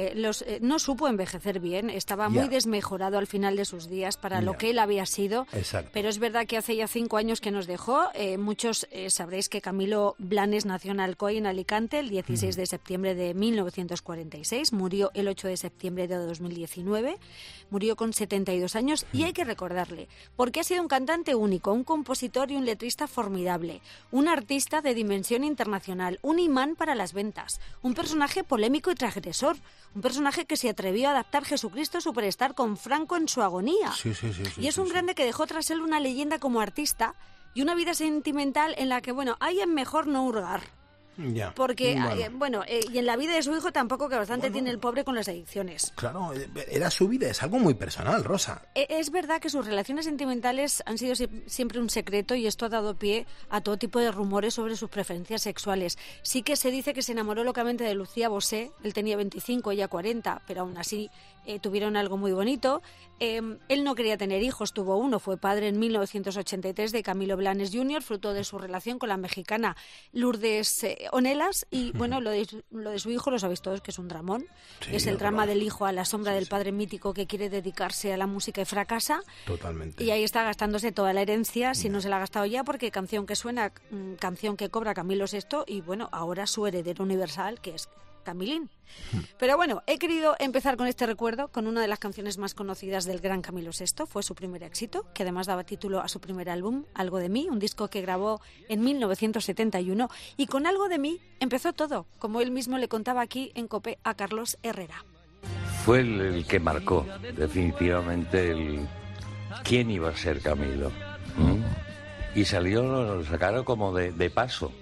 no supo envejecer bien, estaba muy desmejorado al final de sus días para lo que él había sido. Exacto. Pero es verdad que hace ya 5 años que nos dejó. Muchos sabréis que Camilo Blanes nació en Alcoy, en Alicante, el 16 de septiembre de 1946. Murió el 8 de septiembre de 2019, murió con 72 años y hay que recordarle, porque ha sido un cantante único, un compositor y un letrista formidable, un artista de dimensión internacional, un imán para las ventas, un personaje polémico y transgresor, un personaje que se atrevió a adaptar Jesucristo Superstar con Franco en su agonía. Sí, y es un grande que dejó tras él una leyenda como artista y una vida sentimental en la que, ahí es mejor no hurgar. Ya. Porque, y en la vida de su hijo tampoco, que bastante tiene el pobre con las adicciones. Claro, era su vida, es algo muy personal, Rosa. Es verdad que sus relaciones sentimentales han sido siempre un secreto y esto ha dado pie a todo tipo de rumores sobre sus preferencias sexuales. Sí que se dice que se enamoró locamente de Lucía Bosé, él tenía 25, ella 40, pero aún así tuvieron algo muy bonito. Él no quería tener hijos, tuvo uno, fue padre en 1983 de Camilo Blanes Jr., fruto de su relación con la mexicana Lourdes Onelas, y bueno, lo de su hijo lo sabéis todos, que es un dramón. Sí, es el drama del hijo a la sombra del padre mítico que quiere dedicarse a la música y fracasa. Totalmente. Y ahí está gastándose toda la herencia, si no se la ha gastado ya, porque canción que suena, canción que cobra Camilo VI, y bueno, ahora su heredero universal, que es Camilín. Pero bueno, he querido empezar con este recuerdo con una de las canciones más conocidas del gran Camilo VI. Fue su primer éxito, que además daba título a su primer álbum, Algo de mí, un disco que grabó en 1971, y con Algo de mí empezó todo, como él mismo le contaba aquí en COPE a Carlos Herrera. Fue el que marcó definitivamente quién iba a ser Camilo. Y lo sacaron como de paso.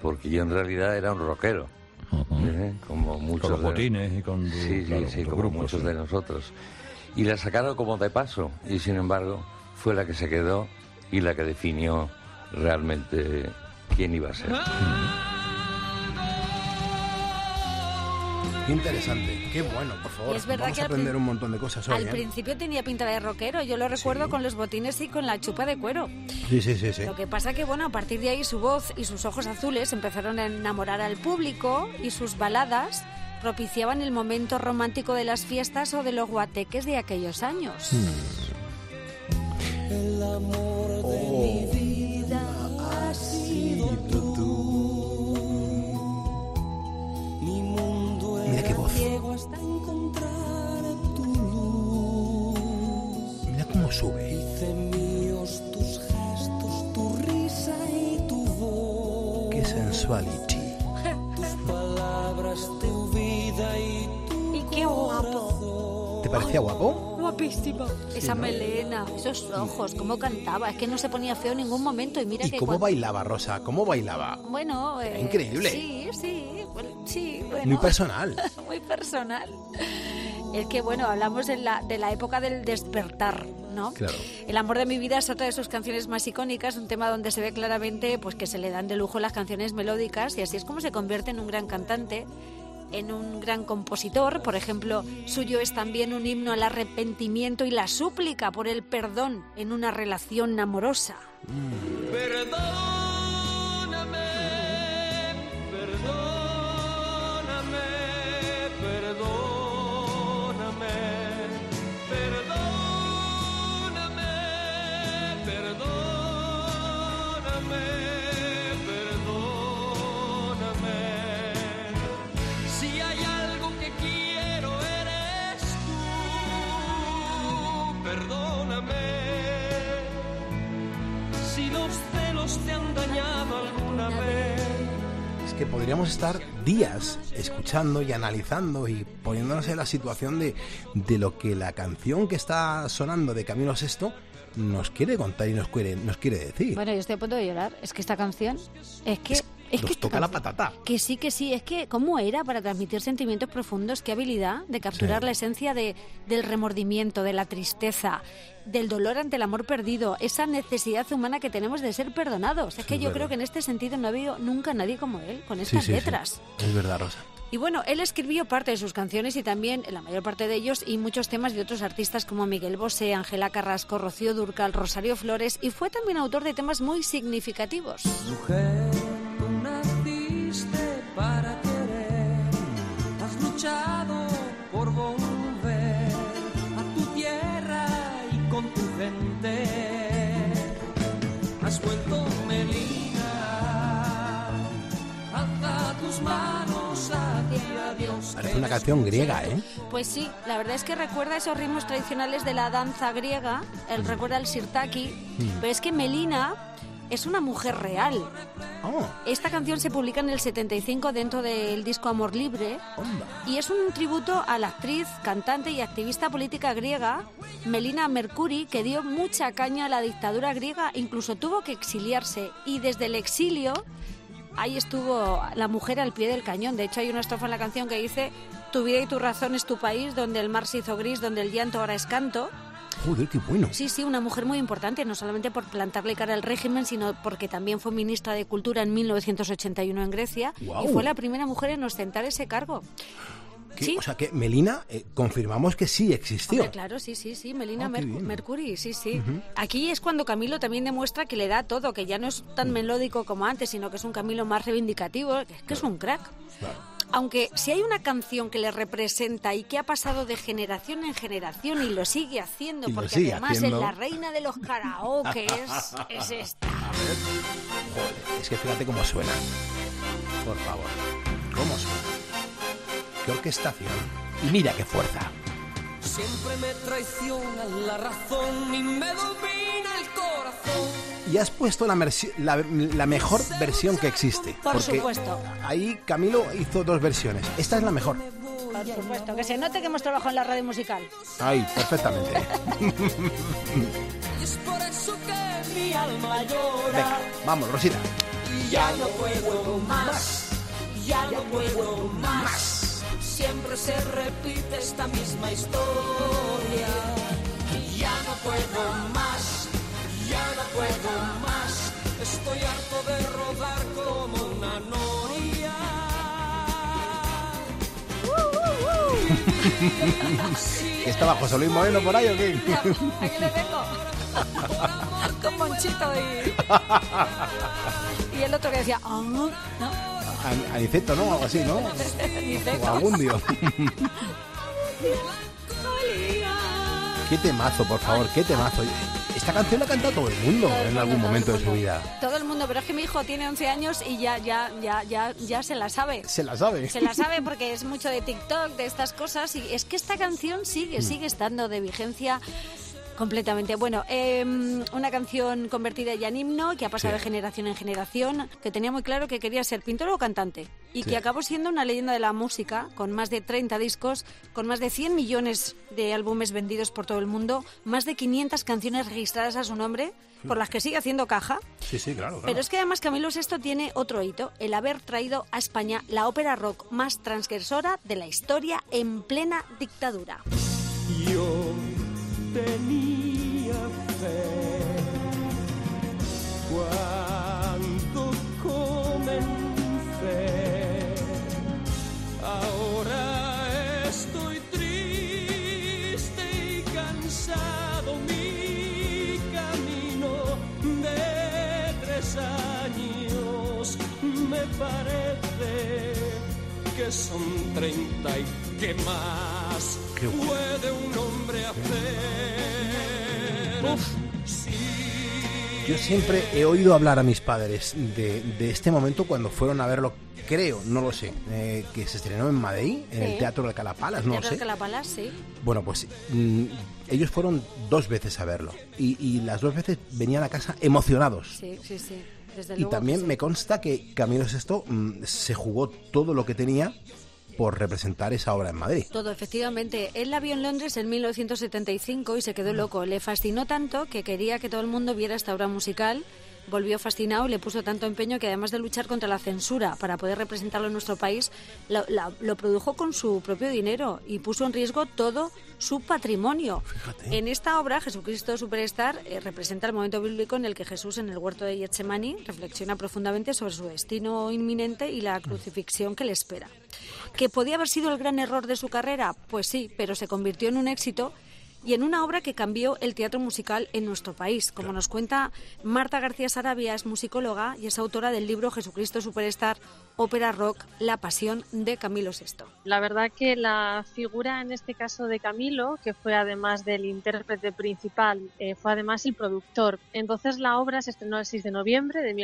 porque yo en realidad era un rockero, como muchos con los botines y con como grupos, muchos de nosotros. Y la sacaron como de paso, y sin embargo fue la que se quedó y la que definió realmente quién iba a ser. Qué interesante, qué bueno, por favor. Es verdad vamos que a aprender un montón de cosas hoy. Al principio tenía pinta de rockero, yo lo recuerdo con los botines y con la chupa de cuero. Sí. Lo que pasa que, bueno, a partir de ahí su voz y sus ojos azules empezaron a enamorar al público y sus baladas propiciaban el momento romántico de las fiestas o de los guateques de aquellos años. El amor de mi vida ha sido tú. Mi mundo Mira qué voz. ciego hasta encontrar tu luz. Mira cómo sube. Hice míos tus gestos, tu risa y tu voz. Qué sensuality. Tus palabras, tu vida y tu Y qué guapo. ¿Te parecía guapo? Guapísimo. Esa ¿no? melena, esos ojos, cómo cantaba. Es que no se ponía feo en ningún momento. Y mira ¿Y que cómo bailaba, Rosa? ¿Cómo bailaba? Bueno, Era increíble. Sí, bueno. Muy personal. Muy personal. Es que, bueno, hablamos de la época del despertar, ¿no? Claro. El amor de mi vida es otra de sus canciones más icónicas, un tema donde se ve claramente pues que se le dan de lujo las canciones melódicas y así es como se convierte en un gran cantante, en un gran compositor. Por ejemplo, suyo es también un himno al arrepentimiento y la súplica por el perdón en una relación amorosa. te han dañado alguna vez. Es que podríamos estar días escuchando y analizando y poniéndonos en la situación de lo que la canción que está sonando de Camilo VI nos quiere contar y nos quiere decir. Bueno, yo estoy a punto de llorar. Es que esta canción es que nos toca la patata. Que sí. Es que, ¿cómo era para transmitir sentimientos profundos? Qué habilidad de capturar la esencia del remordimiento, de la tristeza, del dolor ante el amor perdido, esa necesidad humana que tenemos de ser perdonados. Es que yo creo que en este sentido no ha habido nunca nadie como él, con estas letras. Sí. Es verdad, Rosa. Y bueno, él escribió parte de sus canciones y también la mayor parte de ellos y muchos temas de otros artistas como Miguel Bosé, Ángela Carrasco, Rocío Dúrcal, Rosario Flores, y fue también autor de temas muy significativos. Mujer, tú naciste para querer, has luchado por volver a tu tierra y con tu gente, has vuelto Melina, alza tus manos. Parece una canción griega, ¿eh? Pues sí, la verdad es que recuerda esos ritmos tradicionales de la danza griega, él recuerda el sirtaki, pero es que Melina es una mujer real. Esta canción se publica en el 75 dentro del disco Amor Libre y es un tributo a la actriz, cantante y activista política griega Melina Mercouri, que dio mucha caña a la dictadura griega, incluso tuvo que exiliarse y desde el exilio ahí estuvo la mujer al pie del cañón. De hecho, hay una estrofa en la canción que dice: tu vida y tu razón es tu país, donde el mar se hizo gris, donde el llanto ahora es canto. Joder, qué bueno. Sí, una mujer muy importante, no solamente por plantarle cara al régimen, sino porque también fue ministra de Cultura en 1981 en Grecia. Wow. Y fue la primera mujer en ostentar ese cargo. ¿Sí? O sea que Melina, confirmamos que sí existió. Hombre, claro, sí, Melina Mercouri, sí. Aquí es cuando Camilo también demuestra que le da todo, que ya no es tan melódico como antes, sino que es un Camilo más reivindicativo, que es un crack. Claro. Aunque si hay una canción que le representa y que ha pasado de generación en generación y lo sigue haciendo, porque además es la reina de los karaoke, es esta. A ver. Joder, es que fíjate cómo suena. Por favor, cómo suena. Qué orquestación. Y mira qué fuerza. Siempre me traiciona la razón y me domina el corazón. Y has puesto la mejor versión que existe. Por supuesto. Ahí Camilo hizo dos versiones. Esta es la mejor. Por supuesto, que se note que hemos trabajado en la radio musical. Ay, perfectamente. Y es por eso que mi alma llora. Venga, vamos, Rosita. Y Ya no puedo más, ya no puedo más. Siempre se repite esta misma historia. Ya no puedo más, ya no puedo más. Estoy harto de rodar como una noria. ¿Estaba José Luis Moreno por ahí o qué? Aquí le vengo. Con Monchito y el otro que decía, ¿no? Aniceto, ¿no? Algo así, ¿no? O Abundio. Qué temazo, por favor, qué temazo. Esta canción la ha cantado todo el mundo en algún momento de su vida. Todo el mundo, pero es que mi hijo tiene 11 años y ya se la sabe. Se la sabe. Se la sabe porque es mucho de TikTok, de estas cosas, y es que esta canción sigue estando de vigencia completamente. Bueno, una canción convertida ya en himno, que ha pasado de generación en generación, que tenía muy claro que quería ser pintor o cantante, y que acabó siendo una leyenda de la música, con más de 30 discos, con más de 100 millones de álbumes vendidos por todo el mundo, más de 500 canciones registradas a su nombre, por las que sigue haciendo caja. Sí, claro. Pero es que además Camilo VI tiene otro hito, el haber traído a España la ópera rock más transgresora de la historia en plena dictadura. Yo tenía fe cuando comencé. Ahora estoy triste y cansado. Mi camino de 3 años me parece que son 30 y que más puede un hombre hacer. Yo siempre he oído hablar a mis padres de este momento cuando fueron a verlo, creo, no lo sé, que se estrenó en Madrid, en el Teatro de Calapalas, no lo sé. Teatro de Calapalas, sí. Bueno, pues ellos fueron 2 veces a verlo y las 2 veces venían a casa emocionados. Sí. Desde y luego también me consta que Camilo VI se jugó todo lo que tenía por representar esa obra en Madrid. Todo, efectivamente. Él la vio en Londres en 1975 y se quedó loco. Le fascinó tanto que quería que todo el mundo viera esta obra musical. Volvió fascinado y le puso tanto empeño que, además de luchar contra la censura para poder representarlo en nuestro país, lo produjo con su propio dinero y puso en riesgo todo su patrimonio. Fíjate. En esta obra, Jesucristo Superstar representa el momento bíblico en el que Jesús, en el huerto de Getsemaní, reflexiona profundamente sobre su destino inminente y la crucifixión que le espera. ¿Que podía haber sido el gran error de su carrera? Pues sí, pero se convirtió en un éxito y en una obra que cambió el teatro musical en nuestro país. Como nos cuenta Marta García Sarabia, es musicóloga y es autora del libro Jesucristo Superstar, ópera rock, la pasión de Camilo VI. La verdad que la figura en este caso de Camilo, que fue además del intérprete principal, fue además el productor. Entonces la obra se estrenó el 6 de noviembre de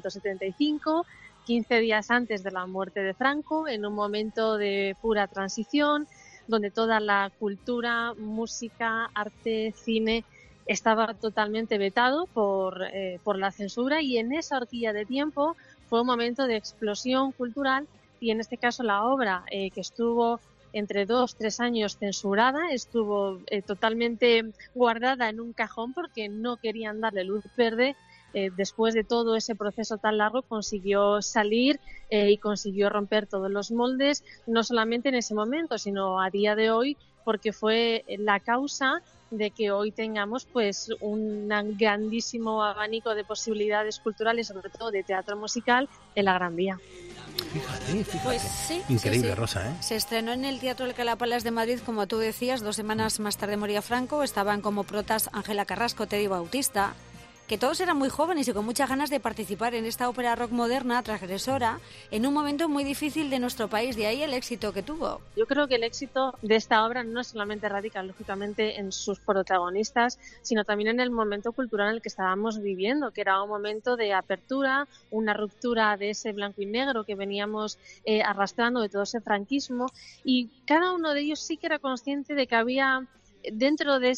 1975, 15 días antes de la muerte de Franco, en un momento de pura transición, donde toda la cultura, música, arte, cine estaba totalmente vetado por la censura, y en esa horquilla de tiempo fue un momento de explosión cultural, y en este caso la obra, que estuvo entre 2-3 años censurada, estuvo totalmente guardada en un cajón porque no querían darle luz verde. Después de todo ese proceso tan largo consiguió salir y consiguió romper todos los moldes, no solamente en ese momento, sino a día de hoy, porque fue la causa de que hoy tengamos pues un grandísimo abanico de posibilidades culturales, sobre todo de teatro musical, en la Gran Vía. Fíjate. Pues sí. Increíble, sí. Rosa, ¿eh? Se estrenó en el Teatro del Calapalas de Madrid, como tú decías. 2 semanas más tarde moría Franco. Estaban como protas Ángela Carrasco, Teddy Bautista, que todos eran muy jóvenes y con muchas ganas de participar en esta ópera rock moderna, transgresora, en un momento muy difícil de nuestro país. De ahí el éxito que tuvo. Yo creo que el éxito de esta obra no solamente radica, lógicamente, en sus protagonistas, sino también en el momento cultural en el que estábamos viviendo, que era un momento de apertura, una ruptura de ese blanco y negro que veníamos arrastrando de todo ese franquismo, y cada uno de ellos sí que era consciente de que había dentro de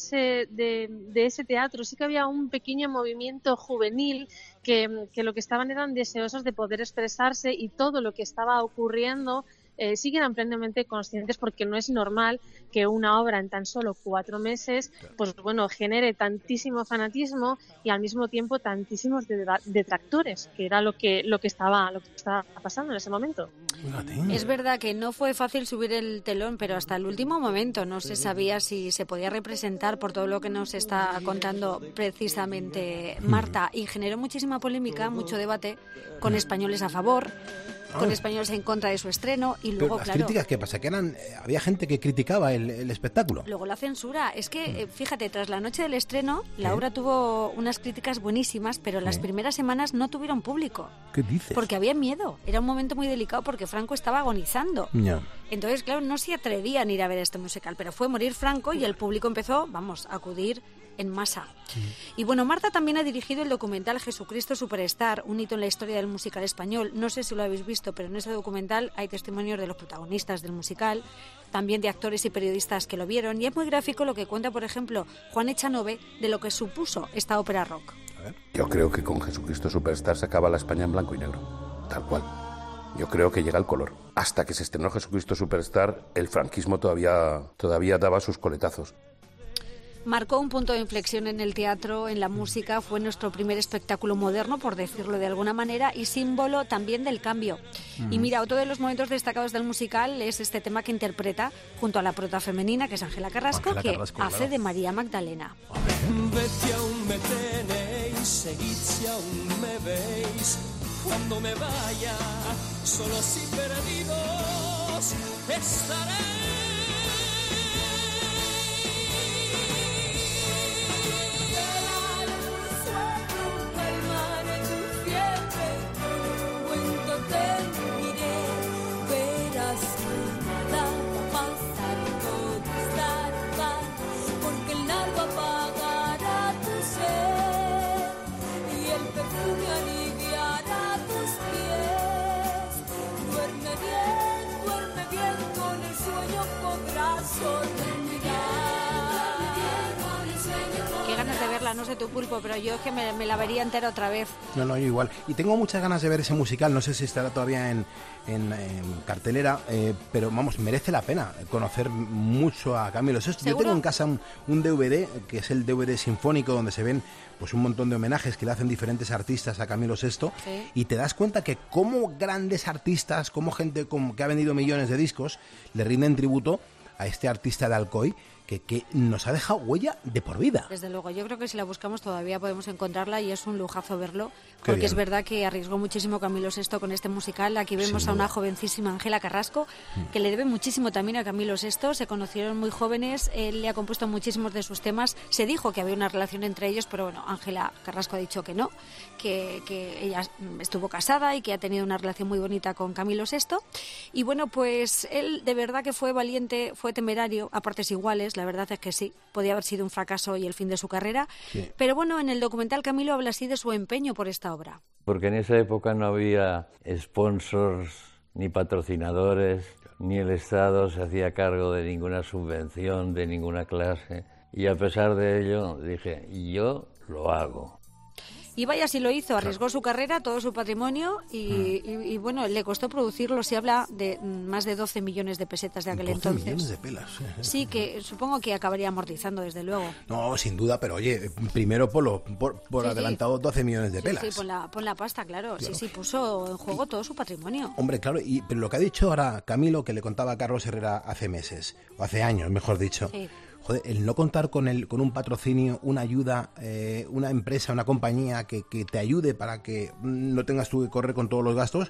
ese teatro sí que había un pequeño movimiento juvenil que lo que estaban eran deseosos de poder expresarse, y todo lo que estaba ocurriendo sí que eran plenamente conscientes, porque no es normal que una obra en tan solo 4 meses, pues bueno, genere tantísimo fanatismo y al mismo tiempo tantísimos detractores, que era lo que estaba pasando en ese momento. Es verdad que no fue fácil subir el telón, pero hasta el último momento no se sabía si se podía representar, por todo lo que nos está contando precisamente Marta, y generó muchísima polémica, mucho debate, con españoles a favor, con españoles en contra de su estreno, y luego, pero las críticas, ¿qué pasa? ¿Que había gente que criticaba el espectáculo? Luego la censura. Es que, fíjate, tras la noche del estreno, la obra tuvo unas críticas buenísimas, pero las primeras semanas no tuvieron público. ¿Qué dices? Porque había miedo. Era un momento muy delicado porque Franco estaba agonizando. No. Entonces, claro, no se atrevían a ir a ver este musical, pero fue morir Franco y el público empezó, a acudir en masa. Y bueno, Marta también ha dirigido el documental Jesucristo Superstar, un hito en la historia del musical español. No sé si lo habéis visto, pero en ese documental hay testimonios de los protagonistas del musical, también de actores y periodistas que lo vieron, y es muy gráfico lo que cuenta, por ejemplo, Juan Echanove, de lo que supuso esta ópera rock. Yo creo que con Jesucristo Superstar se acaba la España en blanco y negro, tal cual. Yo creo que llega el color. Hasta que se estrenó Jesucristo Superstar, el franquismo todavía daba sus coletazos. Marcó un punto de inflexión en el teatro, en la música, fue nuestro primer espectáculo moderno, por decirlo de alguna manera, y símbolo también del cambio. Y mira, otro de los momentos destacados del musical es este tema que interpreta junto a la prota femenina, que es Ángela Carrasco, que hace de María Magdalena. Vete aún me tenéis, seguid si aún me veis, cuando me vaya, solos y perdidos estaré. Qué ganas de verla, no sé tu Pulpo, pero yo es que me la vería entera otra vez. No, yo igual. Y tengo muchas ganas de ver ese musical, no sé si estará todavía en cartelera, pero vamos, merece la pena conocer mucho a Camilo Sesto. Yo tengo en casa un DVD, que es el DVD sinfónico, donde se ven pues un montón de homenajes que le hacen diferentes artistas a Camilo Sesto, y te das cuenta que como grandes artistas, como gente que ha vendido millones de discos, le rinden tributo a este artista de Alcoy, que nos ha dejado huella de por vida. Desde luego, yo creo que si la buscamos todavía podemos encontrarla, y es un lujazo verlo, porque es verdad que arriesgó muchísimo Camilo Sesto con este musical. Aquí vemos a una jovencísima Ángela Carrasco, que le debe muchísimo también a Camilo Sesto. Se conocieron muy jóvenes, él le ha compuesto muchísimos de sus temas. Se dijo que había una relación entre ellos, pero bueno, Ángela Carrasco ha dicho que no, que ella estuvo casada y que ha tenido una relación muy bonita con Camilo Sesto. Y bueno, pues él de verdad que fue valiente, fue temerario a partes iguales. La verdad es que sí, podía haber sido un fracaso y el fin de su carrera. Sí. Pero bueno, en el documental Camilo habla así de su empeño por esta obra. Porque en esa época no había sponsors, ni patrocinadores, ni el Estado se hacía cargo de ninguna subvención, de ninguna clase. Y a pesar de ello dije, yo lo hago. Y vaya si lo hizo, arriesgó su carrera, todo su patrimonio y bueno, le costó producirlo. Se habla de más de 12 millones de pesetas de aquel 12 entonces. millones de pelas. Sí, que supongo que acabaría amortizando, desde luego. No, sin duda, pero oye, primero por sí, adelantado 12 millones de pelas. Sí, pon la pasta, claro. Sí, puso en juego todo su patrimonio. Hombre, claro, pero lo que ha dicho ahora Camilo, que le contaba a Carlos Herrera hace meses, o hace años, mejor dicho. Sí. Joder, el no contar con un patrocinio, una ayuda, una empresa, una compañía que te ayude para que no tengas tú que correr con todos los gastos,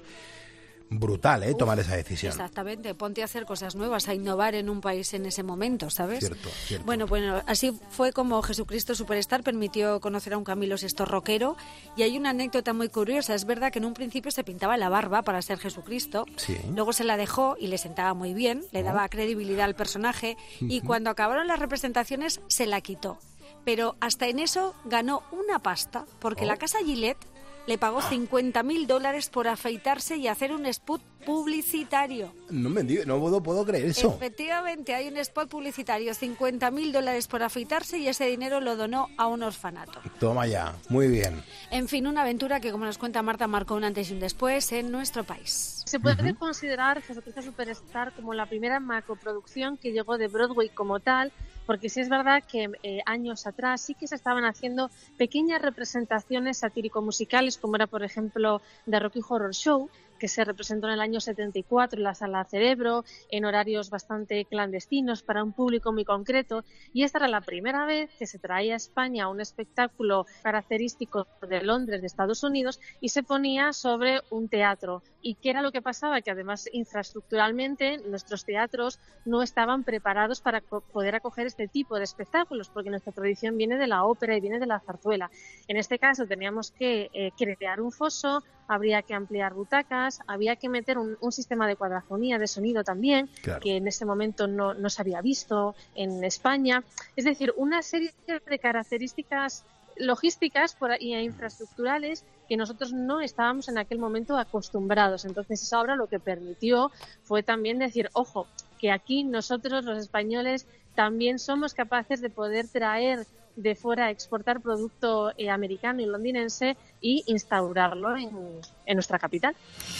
brutal, tomar esa decisión. Exactamente, ponte a hacer cosas nuevas, a innovar en un país en ese momento, ¿sabes? Cierto. Bueno, así fue como Jesucristo Superstar permitió conocer a un Camilo Sesto rockero, y hay una anécdota muy curiosa. Es verdad que en un principio se pintaba la barba para ser Jesucristo, luego se la dejó y le sentaba muy bien, le daba credibilidad al personaje, y cuando acabaron las representaciones se la quitó. Pero hasta en eso ganó una pasta, porque la casa Gillette le pagó $50.000 por afeitarse y hacer un spot publicitario. No puedo creer eso. Efectivamente, hay un spot publicitario, $50.000 por afeitarse, y ese dinero lo donó a un orfanato. Toma ya, muy bien. En fin, una aventura que, como nos cuenta Marta, marcó un antes y un después en nuestro país. Se puede considerar Jesucristo Superstar como la primera macroproducción que llegó de Broadway como tal, porque sí es verdad que años atrás sí que se estaban haciendo pequeñas representaciones satírico-musicales, como era, por ejemplo, The Rocky Horror Show, que se representó en el año 74 en la Sala Cerebro, en horarios bastante clandestinos para un público muy concreto, y esta era la primera vez que se traía a España un espectáculo característico de Londres, de Estados Unidos, y se ponía sobre un teatro. ¿Y qué era lo que pasaba? Que además infraestructuralmente nuestros teatros no estaban preparados para poder acoger este tipo de espectáculos, porque nuestra tradición viene de la ópera y viene de la zarzuela. En este caso teníamos que crear un foso, habría que ampliar butacas, había que meter un sistema de cuadrafonía, de sonido también, claro, que en ese momento no se había visto en España. Es decir, una serie de características logísticas e infraestructurales que nosotros no estábamos en aquel momento acostumbrados. Entonces esa obra lo que permitió fue también decir, ojo, que aquí nosotros los españoles también somos capaces de poder traer de fuera, exportar producto americano y londinense y instaurarlo en nuestra capital.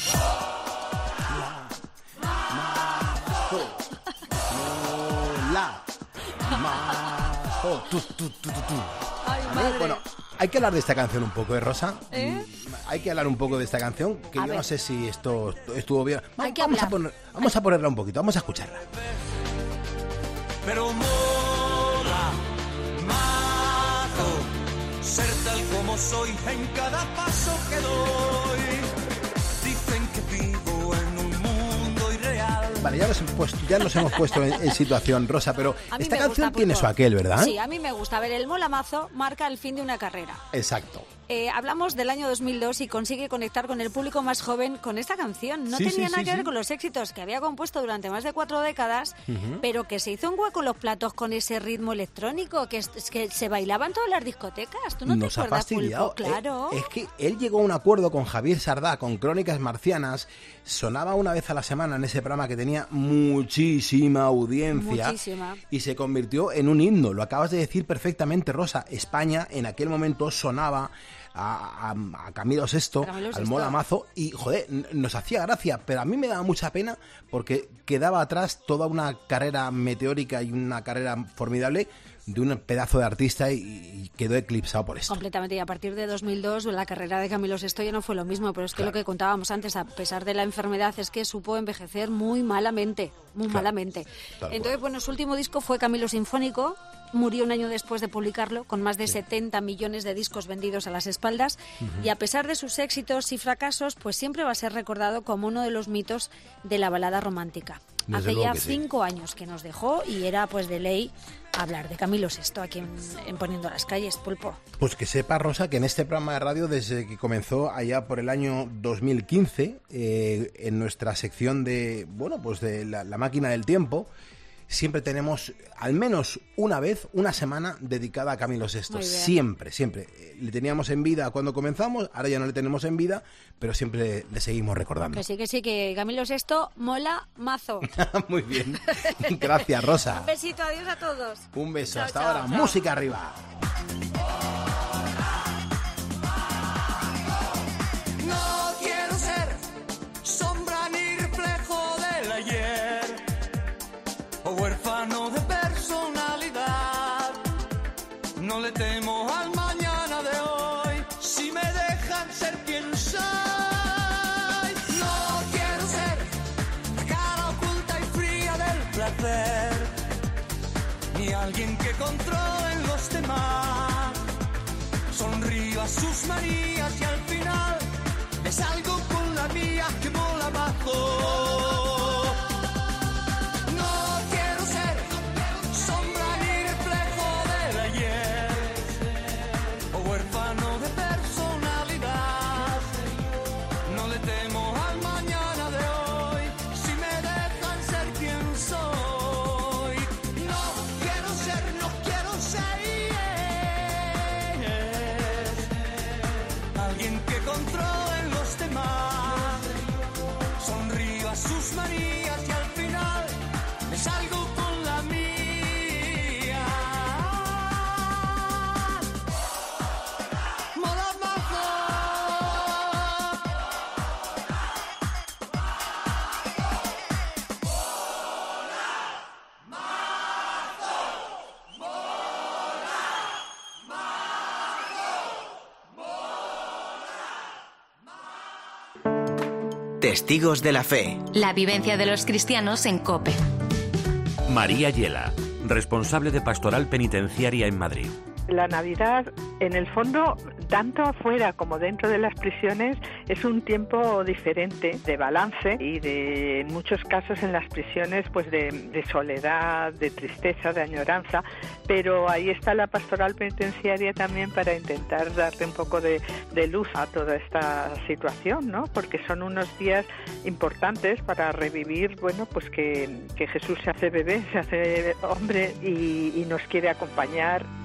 Bueno, hay que hablar de esta canción un poco, Rosa? Hay que hablar un poco de esta canción, que yo no sé si esto estuvo bien. Vamos a ponerla un poquito, vamos a escucharla. Pero mola, mazo, ser tal como soy en cada paso que doy. Dicen que vivo en un mundo irreal. Vale, ya nos hemos puesto en situación, Rosa, pero esta canción tiene su aquel, ¿verdad? Sí, a mí me gusta. A ver, el mola mazo marca el fin de una carrera. Exacto. Hablamos del año 2002 y consigue conectar con el público más joven con esta canción. No tenía nada que ver con los éxitos que había compuesto durante más de 4 décadas, pero que se hizo un hueco en los platos con ese ritmo electrónico que se bailaba en todas las discotecas. ¿Tú no te acuerdas, ha fastidiado. Pulpo? Claro. Es que él llegó a un acuerdo con Javier Sardá, con Crónicas Marcianas, sonaba una vez a la semana en ese programa que tenía muchísima audiencia. Muchísima. Y se convirtió en un himno. Lo acabas de decir perfectamente, Rosa. España en aquel momento sonaba a Camilo VI, al Mola Mazo, y joder, nos hacía gracia, pero a mí me daba mucha pena porque quedaba atrás toda una carrera meteórica y una carrera formidable de un pedazo de artista y quedó eclipsado por esto. Completamente, y a partir de 2002 la carrera de Camilo VI ya no fue lo mismo, pero es que lo que contábamos antes, a pesar de la enfermedad, es que supo envejecer muy malamente, malamente. Entonces, bueno, su último disco fue Camilo Sinfónico. Murió un año después de publicarlo, con más de 70 millones de discos vendidos a las espaldas, y a pesar de sus éxitos y fracasos, pues siempre va a ser recordado como uno de los mitos de la balada romántica. Hace ya 5 años que nos dejó y era pues de ley hablar de Camilo VI aquí en Poniendo las Calles, Pulpo. Pues que sepa, Rosa, que en este programa de radio, desde que comenzó allá por el año 2015, en nuestra sección de, bueno, pues de la máquina del tiempo, siempre tenemos al menos una vez, una semana dedicada a Camilo VI. Siempre, siempre. Le teníamos en vida cuando comenzamos, ahora ya no le tenemos en vida, pero siempre le seguimos recordando. Que sí, que Camilo VI mola mazo. Muy bien. Gracias, Rosa. Un besito, adiós a todos. Un beso, chao, hasta chao, ahora. Chao. Música arriba. No quiero ser sombra ni reflejo del ayer, o huérfano de personalidad. No le temo al mañana de hoy, si me dejan ser quien soy. No quiero ser la cara oculta y fría del placer, ni alguien que controle los demás. Sonrío a sus manías y al final me salgo con la mía que mola bajo. No quiero ser sombra ni reflejo del ayer, o huérfano de personalidad. No le temo al mañana de hoy, si me dejan ser quien soy. No quiero ser alguien que con Testigos de la Fe. La vivencia de los cristianos en COPE. María Yela, responsable de Pastoral Penitenciaria en Madrid. La Navidad, en el fondo, tanto afuera como dentro de las prisiones, es un tiempo diferente de balance y de, en muchos casos en las prisiones, pues de soledad, de tristeza, de añoranza, pero ahí está la pastoral penitenciaria también para intentar darle un poco de luz a toda esta situación, ¿no? Porque son unos días importantes para revivir, bueno, pues que Jesús se hace bebé, se hace hombre y nos quiere acompañar